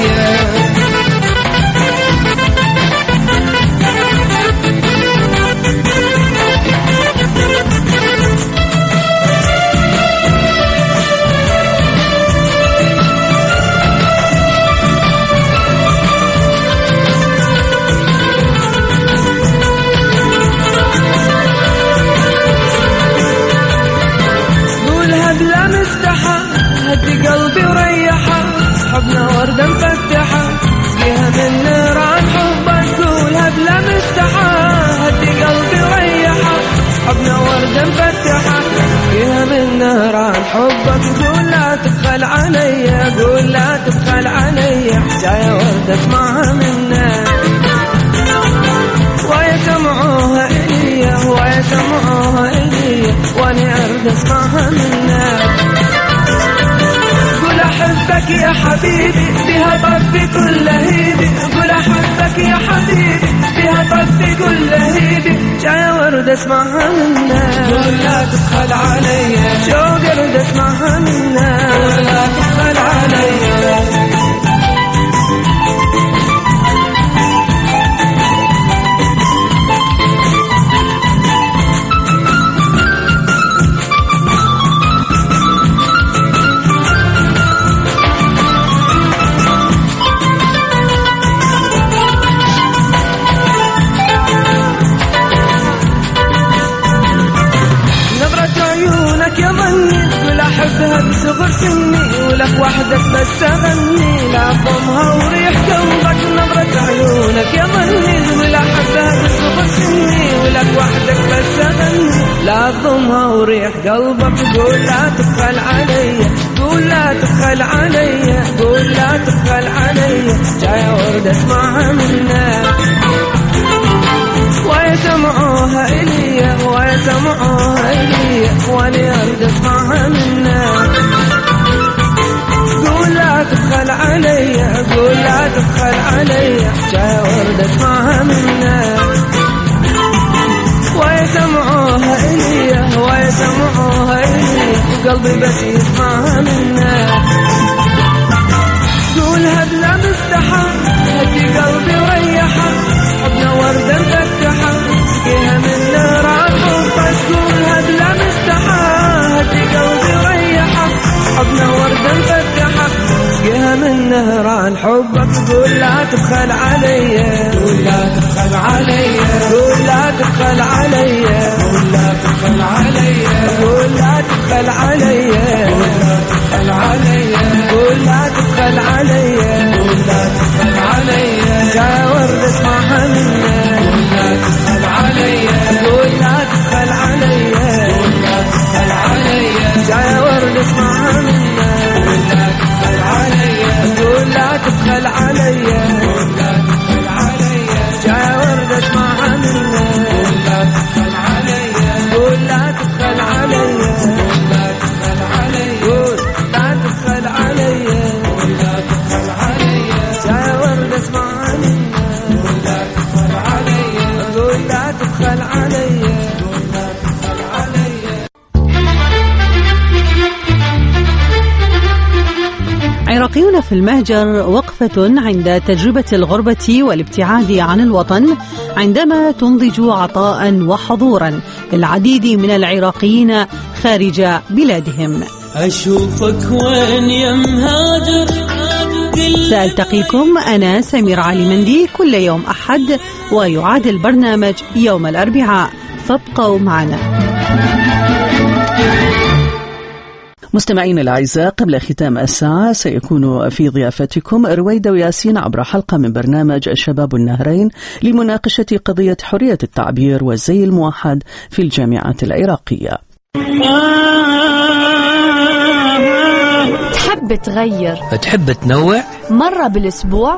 هدي قلبي وريحه، حبنا وردة مفتحة سقيها من نيران حبك قولها بلا مستحى هدي قلبي وريحة حبنا وردة مفتحة سقيها من نيران حبك قول لا تبخل عليا قول لا تبخل عليا حكاية وردة اسمعها منا ويسمعوها إلي ويسمعوها إلي واني أرد اسمعها منا قول أحبك يا حبيبي بها طفي كل هيبي قول أحبك يا حبيبي بها طفي كل هيبي جاي ورد اسمعها منا قول لا تبخل عليا شوق ورد اسمعها منا قول لا تبخل عليا أحبها بصغر سني ولك وحدك بس أغني لا ضمها وريح قلبك نظرة عيونك يا مني ولا أحبها بصغر سني ولك وحدك بس أغني لا ضمها وريح قلبك قول لا تبخل عليا قول لا تبخل عليا قول لا تبخل عليا جاي ورد اسمعها منا ويسمعوها إلي ويسمعوها إلي واني أرد اسمعها منا قول لا تبخل عليا قول لا تبخل عليا جاي ورد اسمعها منا ويسمعوها إلي ويسمعوها إلي وقلبي بس يسمعها منا قولها بلا مستحى هدي قلبي وريحة حبنا وردة مفتحة سقيها من نيران حبك قولها بلا مستحى هدي قلبي وريحة حبنا وردة مفتحة سقيها من نيران حبك قول لا تبخل عليا قول لا تبخل عليا قول لا تبخل عليا قول لا تبخل عليا قول لا تبخل عليا قول لا تبخل عليا قول لا تبخل عليا جاي ورد اسمعها منا قول لا تبخل عليا قول لا تبخل عليا جاي ورد اسمعها منا قول لا تبخل عليا قول لا تبخل عليا جاي ورد اسمعها منا قول لا تبخل عليا قول لا تبخل عليا قول لا تبخل عليا قول لا تبخل عليا جاي ورد اسمعها منا قول لا تبخل عليا قول لا تبخل عليا قول لا تبخل عليا. عراقيون في المهجر وقفة عند تجربة الغربة والابتعاد عن الوطن عندما تنضج عطاء وحضورا للعديد من العراقيين خارج بلادهم. أشوفك وين يا مهاجر. سألتقيكم أنا سمير علي مندي كل يوم أحد ويعاد البرنامج يوم الأربعاء فابقوا معنا. مستمعين الأعزاء، قبل ختام الساعة سيكون في ضيافتكم رويدة وياسين عبر حلقة من برنامج شباب النهرين لمناقشة قضية حرية التعبير والزي الموحد في الجامعات العراقية. تحب تغير؟ تحب تنوع؟ مرة بالأسبوع؟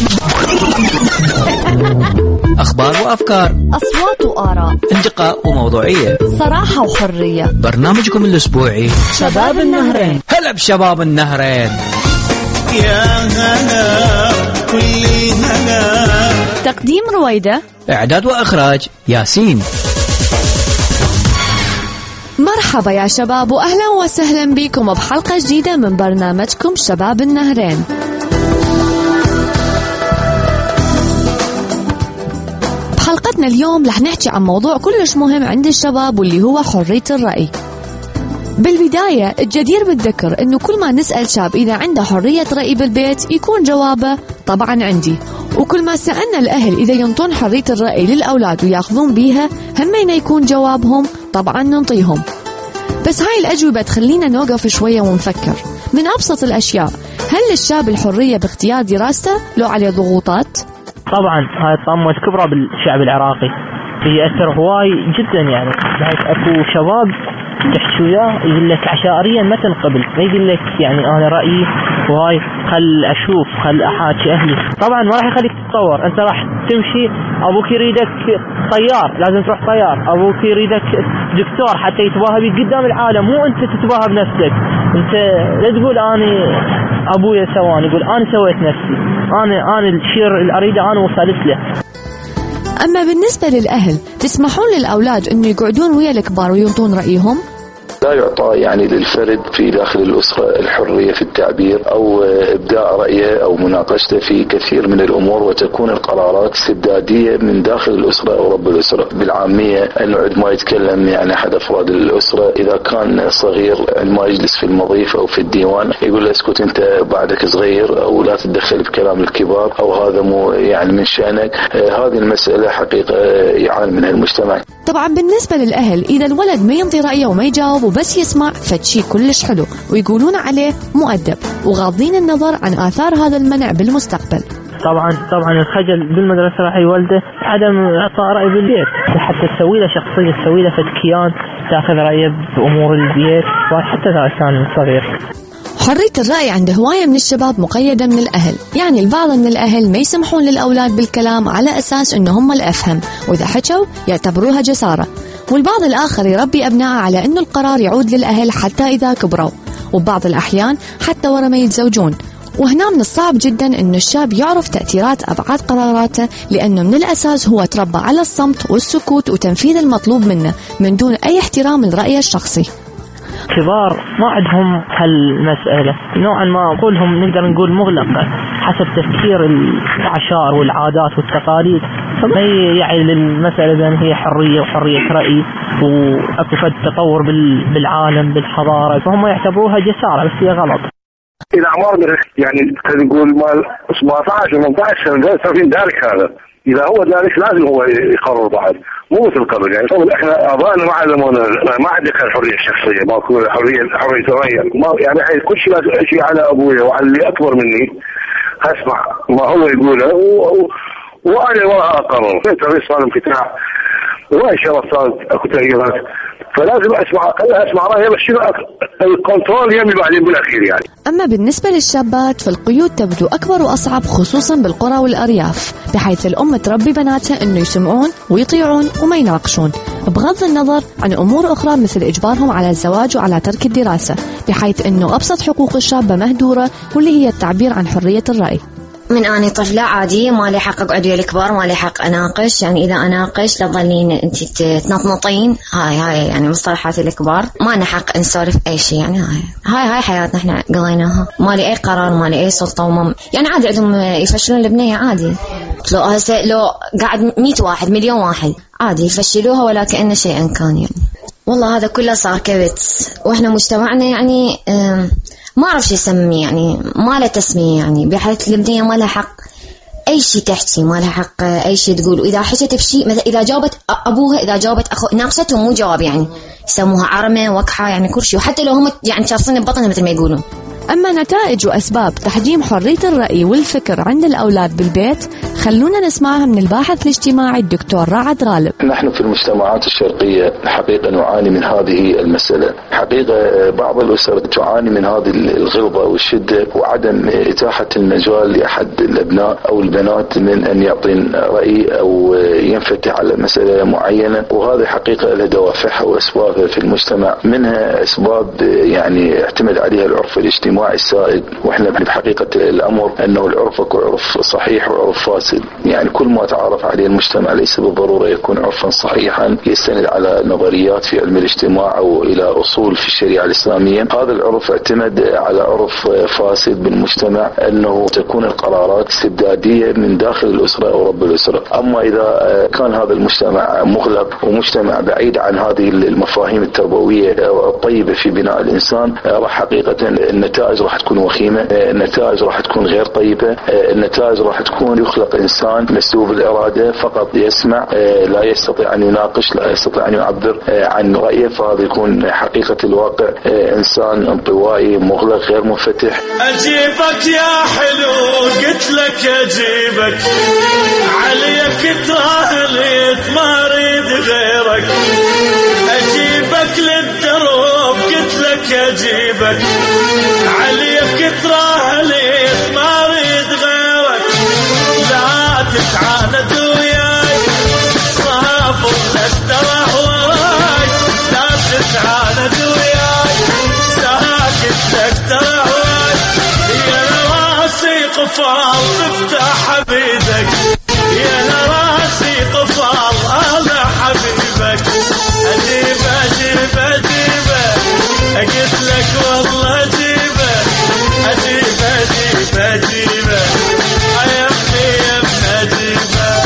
أخبار وأفكار، أصوات وآراء، انتقاء وموضوعية، صراحة وحرية. برنامجكم الأسبوعي شباب النهرين. هلا بشباب النهرين. يا هلا كل هلا. تقديم رويدة، إعداد وإخراج ياسين. مرحبا يا شباب وأهلا وسهلا بكم بحلقة جديدة من برنامجكم شباب النهرين. بحلقتنا اليوم رح نحكي عن موضوع كلش مهم عند الشباب واللي هو حرية الرأي. بالبداية الجدير بالذكر انه كل ما نسأل شاب اذا عنده حرية رأي بالبيت يكون جوابه طبعا عندي، وكل ما سألنا الاهل اذا ينطون حرية الرأي للاولاد وياخذون بيها همين يكون جوابهم طبعا ننطيهم. بس هاي الاجوبة تخلينا نوقف شوية ونفكر. من ابسط الاشياء، هل للشاب الحرية باختيار دراسته لو عليه ضغوطات؟ طبعا هاي الطامة كبرى بالشعب العراقي، يأثر هواي جدا يعني. بحيث اكو شباب تحكي وياه يقول لك عشائريا ما تنقبل، ما يقول لك يعني انا رايي وهاي خل اشوف خل احاكي اهلي. طبعا ما راح يخليك تتطور، انت راح تمشي ابوك يريدك طيار لازم تروح طيار، ابوك يريدك دكتور حتى يتباهى بيك قدام العالم، مو انت تتباهى بنفسك. انت لا تقول اني ابويا سواني، يقول انا سويت نفسي، انا انا الشيء اللي اريده انا وصلت له. أما بالنسبة للأهل تسمحون للأولاد أنه يقعدون ويا الكبار وينطون رأيهم؟ لا يعطى يعني للفرد في داخل الأسرة الحرية في التعبير أو إبداء رأيه أو مناقشته في كثير من الأمور، وتكون القرارات استبدادية من داخل الأسرة أو رب الأسرة. بالعامية أنه عندما يتكلم يعني أحد أفراد الأسرة إذا كان صغير عندما يجلس في المضيف أو في الديوان يقول له اسكت أنت بعدك صغير، أو لا تتدخل بكلام الكبار، أو هذا مو يعني من شأنك. هذه المسألة حقيقة يعاني منها المجتمع. طبعا بالنسبة للأهل إذا الولد ما ينطي رأيه وما يجاوب وبس يسمع فشي كلش حلو ويقولون عليه مؤدب، وغاضين النظر عن آثار هذا المنع بالمستقبل. طبعا طبعا الخجل بالمدرسة راح يولده عدم إعطاء رأي بالبيت، حتى تسوي له شخصية، تسوي له فتكيان تاخذ رأيه بأمور البيت وحتى إذا كان صغير. حرية الرأي عند هواية من الشباب مقيدة من الأهل، يعني البعض من الأهل ما يسمحون للأولاد بالكلام على أساس إنه هم الأفهم، وإذا حكوا يعتبروها جسارة، والبعض الآخر يربي أبنائه على إنه القرار يعود للأهل حتى إذا كبروا، وبعض الأحيان حتى ورا ما يتزوجون. وهنا من الصعب جدا إنه الشاب يعرف تأثيرات أبعاد قراراته، لأنه من الأساس هو تربى على الصمت والسكوت وتنفيذ المطلوب منه من دون أي احترام لرأيه الشخصي. كبار ما عندهم هالمسألة، نوعا ما أقولهم نقدر نقول مغلقة حسب تفكير العشائر والعادات والتقاليد، فما يعني للمسألة بأن هي حرية وحرية رأي وأكو فد تطور بالعالم بالحضارة، فهم يعتبروها جسارة بس هي غلط. إذا أعمار يعني نقول مال سبعة عشر ثمانية عشر صار في دارك، هذا إذا هو دارك لازم هو يقرر بعد، مو مثل قبل يعني. طبعا احنا ابائنا ما علمونا، ما عندك الحريه الشخصيه، ماكو حريه حريه الراي، ما يعني كل شيء لازم شيء على ابويا وعلى اللي اكبر مني، اسمع ما هو يقوله وانا وراء اقرر. التغيير صار انفتاح وان شاء الله صارت اكو تغييرات، فلازم اسمع اسمع رايي، بس شنو الكنترول يمي بعدين بالاخير يعني. اما بالنسبه للشابات فالقيود تبدو اكبر واصعب خصوصا بالقرى والارياف، بحيث الام تربي بناتها انه يسمعون ويطيعون وما يناقشون، بغض النظر عن امور اخرى مثل اجبارهم على الزواج وعلى ترك الدراسه، بحيث انه ابسط حقوق الشابه مهدوره واللي هي التعبير عن حريه الراي. من أنا طفلة عادية ما لي حق أقعد ويا الكبار، ما لي حق أناقش، يعني إذا أناقش لتظلين أنت تنطنطين، هاي هاي يعني مصطلحات الكبار، ما لنا حق نسولف أي شيء يعني. هاي هاي هاي حياتنا إحنا قضيناها، ما لي أي قرار، ما لي أي سلطة، ومم يعني عادي عندهم يفشلون البنية عادي، لو هسه لو قاعد مئة واحد مليون واحد عادي يفشلوها ولا كأن شيئا كان يعني. والله هذا كله صار كبت، وإحنا مجتمعنا يعني ما أعرف شو يسميه يعني، ما له تسمية يعني، بحيث البنية ما لها حق أي شيء تحكي، ما لها حق أي شيء تقول، وإذا حكت بشيء مثلا إذا جاوبت أبوها إذا جاوبت أخو ناقشته مو جواب يعني، يسموها عرمة وكحة يعني كل شيء، وحتى لو هم يعني شاصين ببطنها مثل ما يقولون. أما نتائج وأسباب تحجيم حرية الرأي والفكر عند الأولاد بالبيت خلونا نسمعها من الباحث الاجتماعي الدكتور رعد غالب. نحن في المجتمعات الشرقية حقيقة نعاني من هذه المسألة، حقيقة بعض الأسر تعاني من هذه الغلظة والشدة وعدم إتاحة المجال لأحد الأبناء أو البنات من أن يعطين رأي أو ينفتح على مسألة معينة، وهذه حقيقة لها دوافعها وأسبابها في المجتمع، منها أسباب يعني اعتمد عليها العرف الاجتماعي السائد، واحنا بحقيقة الأمر أنه العرف أكو عرف صحيح وعرف فاسد، يعني كل ما تعرف عليه المجتمع ليس بالضرورة يكون عرفا صحيحا يستند على نظريات في علم الاجتماع أو إلى أصول في الشريعة الإسلامية. هذا العرف اعتمد على عرف فاسد بالمجتمع، أنه تكون القرارات استبدادية من داخل الأسرة أو رب الأسرة. أما إذا كان هذا المجتمع مغلق ومجتمع بعيد عن هذه المفاهيم التربوية الطيبة في بناء الإنسان، راح حقيقة النتائج راح تكون وخيمة، النتائج راح تكون غير طيبة، النتائج راح تكون يخلق إنسان مسلوب الإرادة، فقط يسمع لا يستطيع أن يناقش، لا يستطيع أن يعبر عن رأيه، فهذا يكون حقيقة الواقع إنسان انطوائي مغلق غير منفتح. أجيبك يا حلو قلت لك أجيبك، عليك تراهليت ما أريد غيرك، أجيبك للدروب قلت لك أجيبك، عليك تراهليت ما أريد غيرك، لا تتعاند وياي صافر للدرع وراي، لا تتعاند وياي ساكت للدرع وراي، يا راسي قفال تفتح بيدك، يا راسي قفال هذا حبيبك، أجيب أجيب أجيبه قلت لك والله أجيبه، أجيب أجيب أجيبه يا ابني يا ابن أجيبه.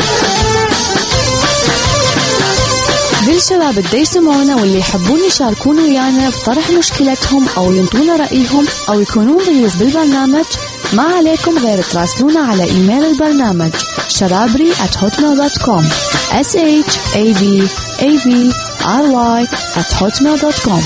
بالشباب اللي يسمعونا واللي يحبون يشاركون ويانا بطرح مشكلتهم أو ينطونا رأيهم أو يكونون ضيوف بالبرنامج، ما عليكم غير تراسلونا على إيميل البرنامج شرابري at hotmail dot com s h a b a b r y at hotmail dot com.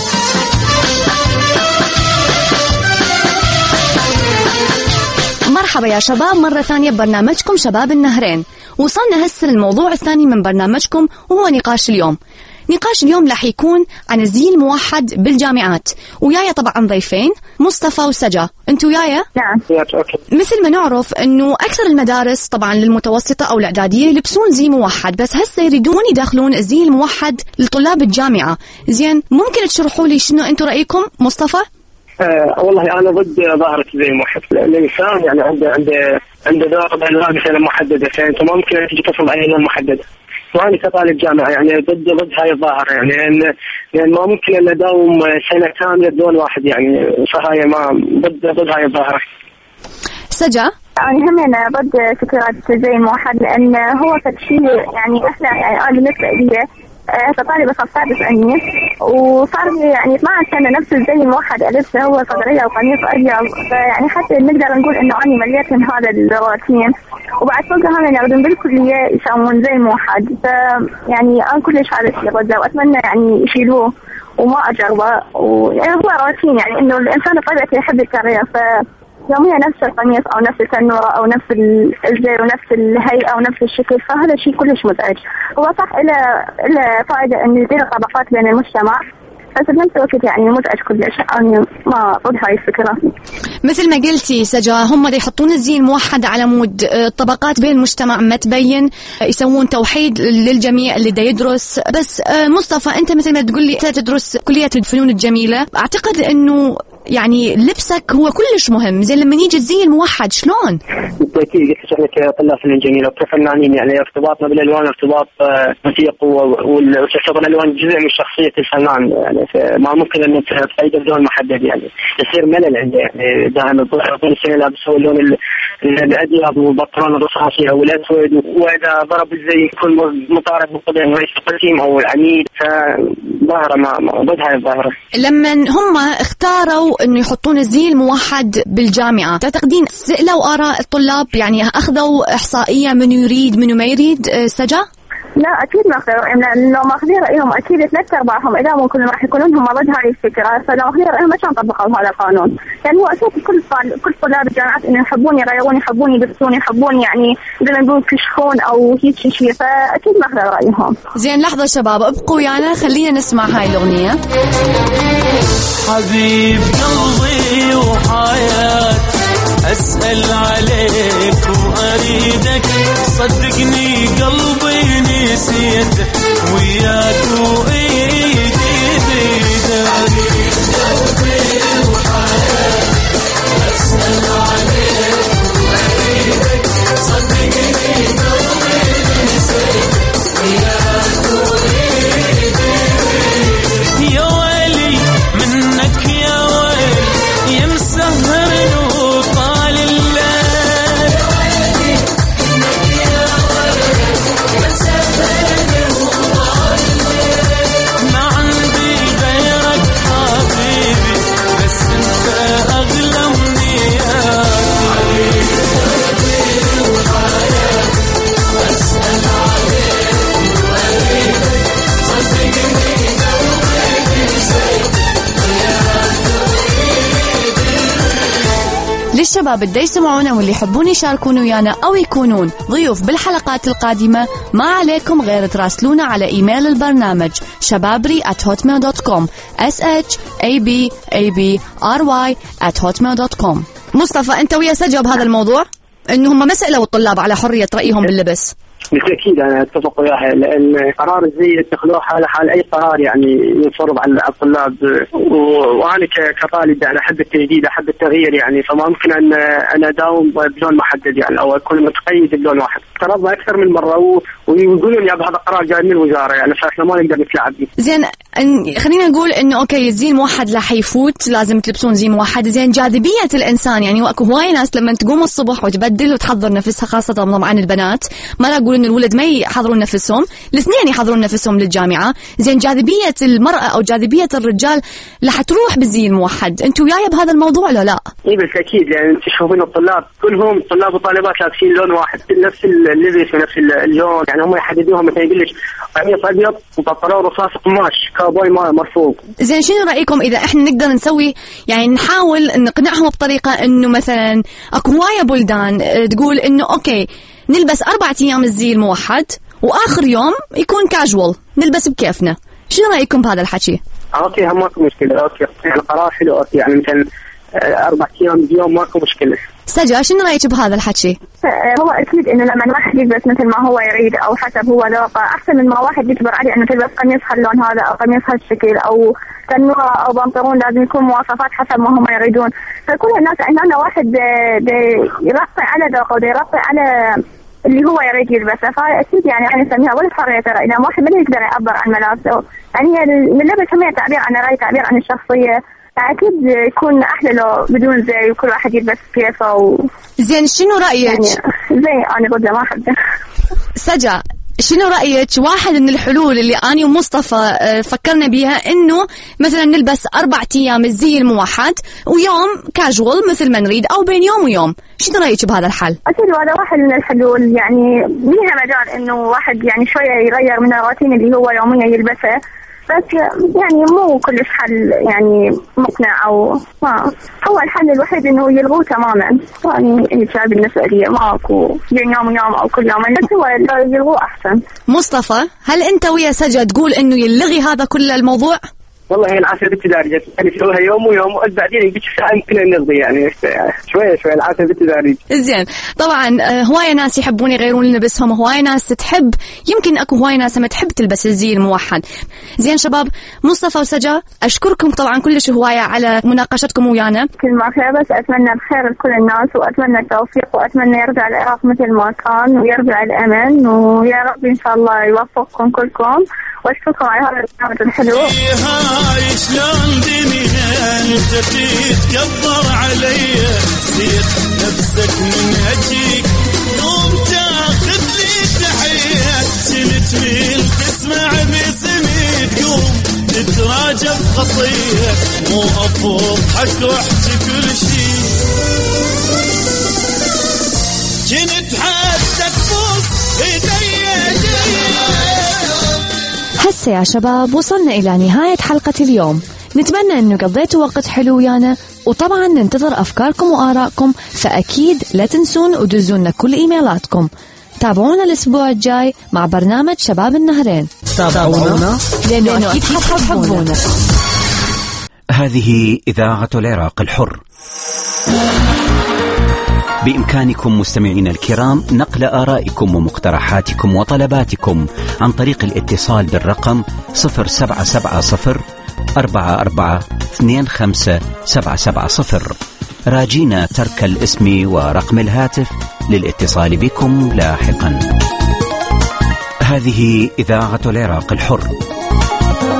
مرحبا يا شباب مرة ثانية ببرنامجكم شباب النهرين. وصلنا هسه للموضوع الثاني من برنامجكم وهو نقاش اليوم. نقاش اليوم رح يكون عن الزي الموحد بالجامعات، ويايا طبعا ضيفين مصطفى وسجا. انتوا ويايا؟ نعم. مثل ما نعرف انه اكثر المدارس طبعا للمتوسطة او الاعدادية يلبسون زي موحد، بس هسه يريدون يدخلون الزي الموحد لطلاب الجامعة. زين ممكن تشرحوا لي شنو انتوا رأيكم؟ مصطفى؟ أه والله أنا ضد ظاهرة زي الموحد. الإنسان يعني عنده عنده عنده دور بألوان محددة، فأنت ما ممكن تجي تفرض أي لون محددة. وأنا كطالب جامعة يعني ضد ضد هاي الظاهرة، يعني لأن لأن ما ممكن أن نداوم سنة كاملة بدون واحد، يعني فهاي ما ضد ضد هاي الظاهرة. سجا؟ يعني هم أنا ضد فكرة زي الموحد، لأن هو فشي يعني إحنا يعني أنا بالنسبة لي كطالبة خاصة عني، وصار يعني اثناشر سنة نفس الزي الموحد ألبسه، هو صدرية وقميص أبيض، فيعني حتى نقدر نقول إنه أنا مليت من هذا الروتين. وبعد فوق هم ياخذون بالكلية يسوون زي موحد، فيعني أنا كلش هذا الشيء ضده، وأتمنى يعني يشيلوه وما أجربه. ويعني هو روتين، يعني إنه الإنسان بطبيعته يحب التغيير، ف يوميا نفس القميص أو نفس التنورة أو نفس الزي ونفس الهيئة أو نفس الشكل، فهذا شيء كلش مزعج. هو صح إلى إلى فائدة إن يصير طبقات بين المجتمع، بس بنفس الوقت يعني مزعج كلش. أنا ما ضد هاي الفكرة. مثل ما قلتي سجا، هم دا يحطون الزي الموحد على مود طبقات بين المجتمع ما تبين، يسوون توحيد للجميع اللي دا يدرس. بس مصطفى أنت مثل ما تقول لي تدرس كلية الفنون الجميلة، أعتقد إنه يعني لبسك هو كلش مهم. زين لما يجي الزي الموحد شلون؟ بالتأكيد قلت احنا كطلاب فنون جميلة وكفنانين يعني ارتباطنا بالألوان ارتباط وثيق، وتعتبر الألوان جزء من شخصية الفنان، يعني ما ممكن أن تقيد بدون محدد، يعني يصير ملل عنده. يعني دائما طول السنة لابس هو اللون الأبيض والبطرون الرصاصي أو الأسود، وإذا ضرب الزي يكون مطارد بقدم رئيس القسم أو العميد، فظاهرة ما ضد هاي الظاهرة. لما هم اختاروا انه يحطون الزي الموحد بالجامعة، تعتقدين سألوا آراء الطلاب؟ يعني اخذوا احصائية من يريد منو ما يريد؟ سجا؟ لا أكيد ما أخذوا، يعني لو ما أخذوا رأيهم أكيد ثلاثة أرباعهم إذا مو كلهم راح يكونون هم ضد هذه الفكرة، فلو أخذوا رأيهم ما كان طبقوا هذا القانون. يعني هو أساس كل كل طلاب الجامعات إنه يحبون يغيرون، يحبون يدرسون، يحبون يعني زي ما نقول يكشفون أو هيك شيء، فأكيد ما أخذوا رأيهم. زين لحظة شباب، ابقوا ويانا خلينا نسمع هاي الأغنية. حبيب قلبي وحياتي أسأل عليك وأريدك، صدقني قلبي نسيتك وياك وإيدي بيدك. حبيب قلبي وحياتي أسأل عليك وأريدك، صدقني قلبي نسيتك وياك وإيدي بيدك. يا ويلي منك يا ويلي يا مسهر وطال الليل، يا ويلي منك يا ويلي يا مسهر وطال الليل. الشباب اللي يسمعونا واللي يحبون يشاركون ويانا أو يكونون ضيوف بالحلقات القادمة ما عليكم غير تراسلونا على إيميل البرنامج شبابري at hotmail dot com s h a b a b r y at hotmail dot com. مصطفى أنت ويا سجى بهذا الموضوع إنه هم ما سألوا الطلاب على حرية رأيهم باللبس؟ بالتأكيد أنا أتفق وياها، لأن قرار زي اتخذوه حال حال أي قرار يعني ينفرض على الطلاب، وأنا كطالب يعني أحب التجديد أحب التغيير يعني، فما ممكن أن أنا أداوم بلون محدد يعني أو أكون متقيد بلون واحد. طلبنا أكثر من مرة ويقولون يا هذا قرار جاي من الوزارة يعني، فإحنا ما نقدر نتلاعب به. زين خلينا نقول إنه أوكي الزي موحد لا حيفوت، لازم تلبسون زي موحد. زين جاذبية الإنسان يعني واكو هواي ناس لما تقوم الصبح وتبدل وتحضر نفسها، خاصة طبعا البنات، ما لا أقول إن الولد ما يحضرون نفسهم، الاثنين يحضرون نفسهم للجامعة. زين جاذبية المرأة أو جاذبية الرجال رح تروح بالزي الموحد، أنتوا وياي بهذا الموضوع ولا لا؟ إيه بالتأكيد يعني أنت تشوفين الطلاب كلهم طلاب وطالبات لابسين لون واحد، نفس اللبس ونفس اللون يعني، هم يحددوها مثلا يقول لك قميص أبيض وبنطلون رصاص قماش كاوبوي مرفوع. زين شنو رأيكم إذا إحنا نقدر نسوي يعني نحاول نقنعهم بطريقة إنه مثلا أكو هواية بلدان تقول إنه أوكي نلبس أربعة أيام الزي الموحد وآخر يوم يكون كاجوال نلبس بكيفنا، شنو رأيكم بهذا الحكي؟ أوكي هم ماكو مشكلة، أوكي يعني قرار حلو، أوكي يعني مثلا أربع أيام بيوم ماكو مشكلة. سجا شنو رأيك بهذا الحكي؟ هو أكيد إنه لما الواحد يلبس مثل ما هو يريد أو حسب هو ذوقه أحسن من ما واحد يجبر عليه إنه تلبس قميص هاللون هذا أو قميص هالشكل أو تنورة أو بنطلون، لازم يكون مواصفات حسب ما هم يريدون. فكل الناس عندنا واحد يرقي على ذوقه ويرقي على اللي هو يريد يلبسه، فأكيد يعني أنا أسميها ولا حرية رأي، إذا واحد ما يقدر يعبر عن ملابسه يعني اللبس هم تعبير عن الرأي، تعبير عن الشخصية، أكيد يكون أحلى لو بدون زي وكل واحد يلبس كيفه و... زين شنو رأيك؟ يعني زي أنا بدي ما أحبه. سجا شنو رأيك واحد من الحلول اللي أنا ومصطفى فكرنا بيها إنه مثلا نلبس أربعة أيام الزي الموحد ويوم كاجوال مثل ما نريد أو بين يوم ويوم، شنو رأيك بهذا الحل؟ أكيد هذا واحد من الحلول يعني، ليها مجال إنه واحد يعني شوية يغير من الروتين اللي هو يوميا يلبسه، بس يعني مو كلش حل يعني مقنع أو ما هو الحل الوحيد إنه يلغوه تماما يعني إيجابي بالنسبة لي، ماكو بين يوم ويوم أو كل يوم، بس هو يلغوه أحسن. مصطفى هل أنت ويا سجا تقول إنه يلغي هذا كل الموضوع؟ والله هي العافية بالتدارج يعني، سويها يوم ويوم وبعدين يجيك ساعة يمكن أن نقضي يعني شوية شوية العافية بالتدارج. زين طبعا هواية ناس يحبون يغيرون لبسهم، هواية ناس تحب يمكن أكو هواية ناس ما تحب تلبس الزي الموحد. زين شباب مصطفى وسجا أشكركم طبعا كلش هواية على مناقشتكم ويانا. كل ما خير، بس أتمنى الخير لكل الناس وأتمنى التوفيق وأتمنى يرجع العراق مثل ما كان ويرجع الأمن، ويا رب إن شاء الله يوفقكم كلكم، واشكركم على هذا البرنامج الحلو. هاي شلون دنيا انت تتكبر علي، سير نفسك من اجيك يوم تاخذ لي تحيه، سنتميل تسمع باسمي تقوم تتراجع بخطيه، مو افوق حق واحكي كل شيء، كنت حتى تفوز ايدي هسه يا شباب وصلنا إلى نهاية حلقة اليوم، نتمنى أنه قضيتوا وقت حلو ويانا، وطبعا ننتظر أفكاركم وآرائكم، فأكيد لا تنسون ودزونا كل إيميلاتكم. تابعونا الأسبوع الجاي مع برنامج شباب النهرين، تابعونا لأنه أكيد حتحبونا. هذه إذاعة العراق الحر. بإمكانكم مستمعينا الكرام نقل آرائكم ومقترحاتكم وطلباتكم عن طريق الاتصال بالرقم صفر سبعة سبعة صفر أربعة أربعة اثنين خمسة سبعة سبعة صفر، راجينا ترك الاسم ورقم الهاتف للاتصال بكم لاحقا. هذه إذاعة العراق الحر.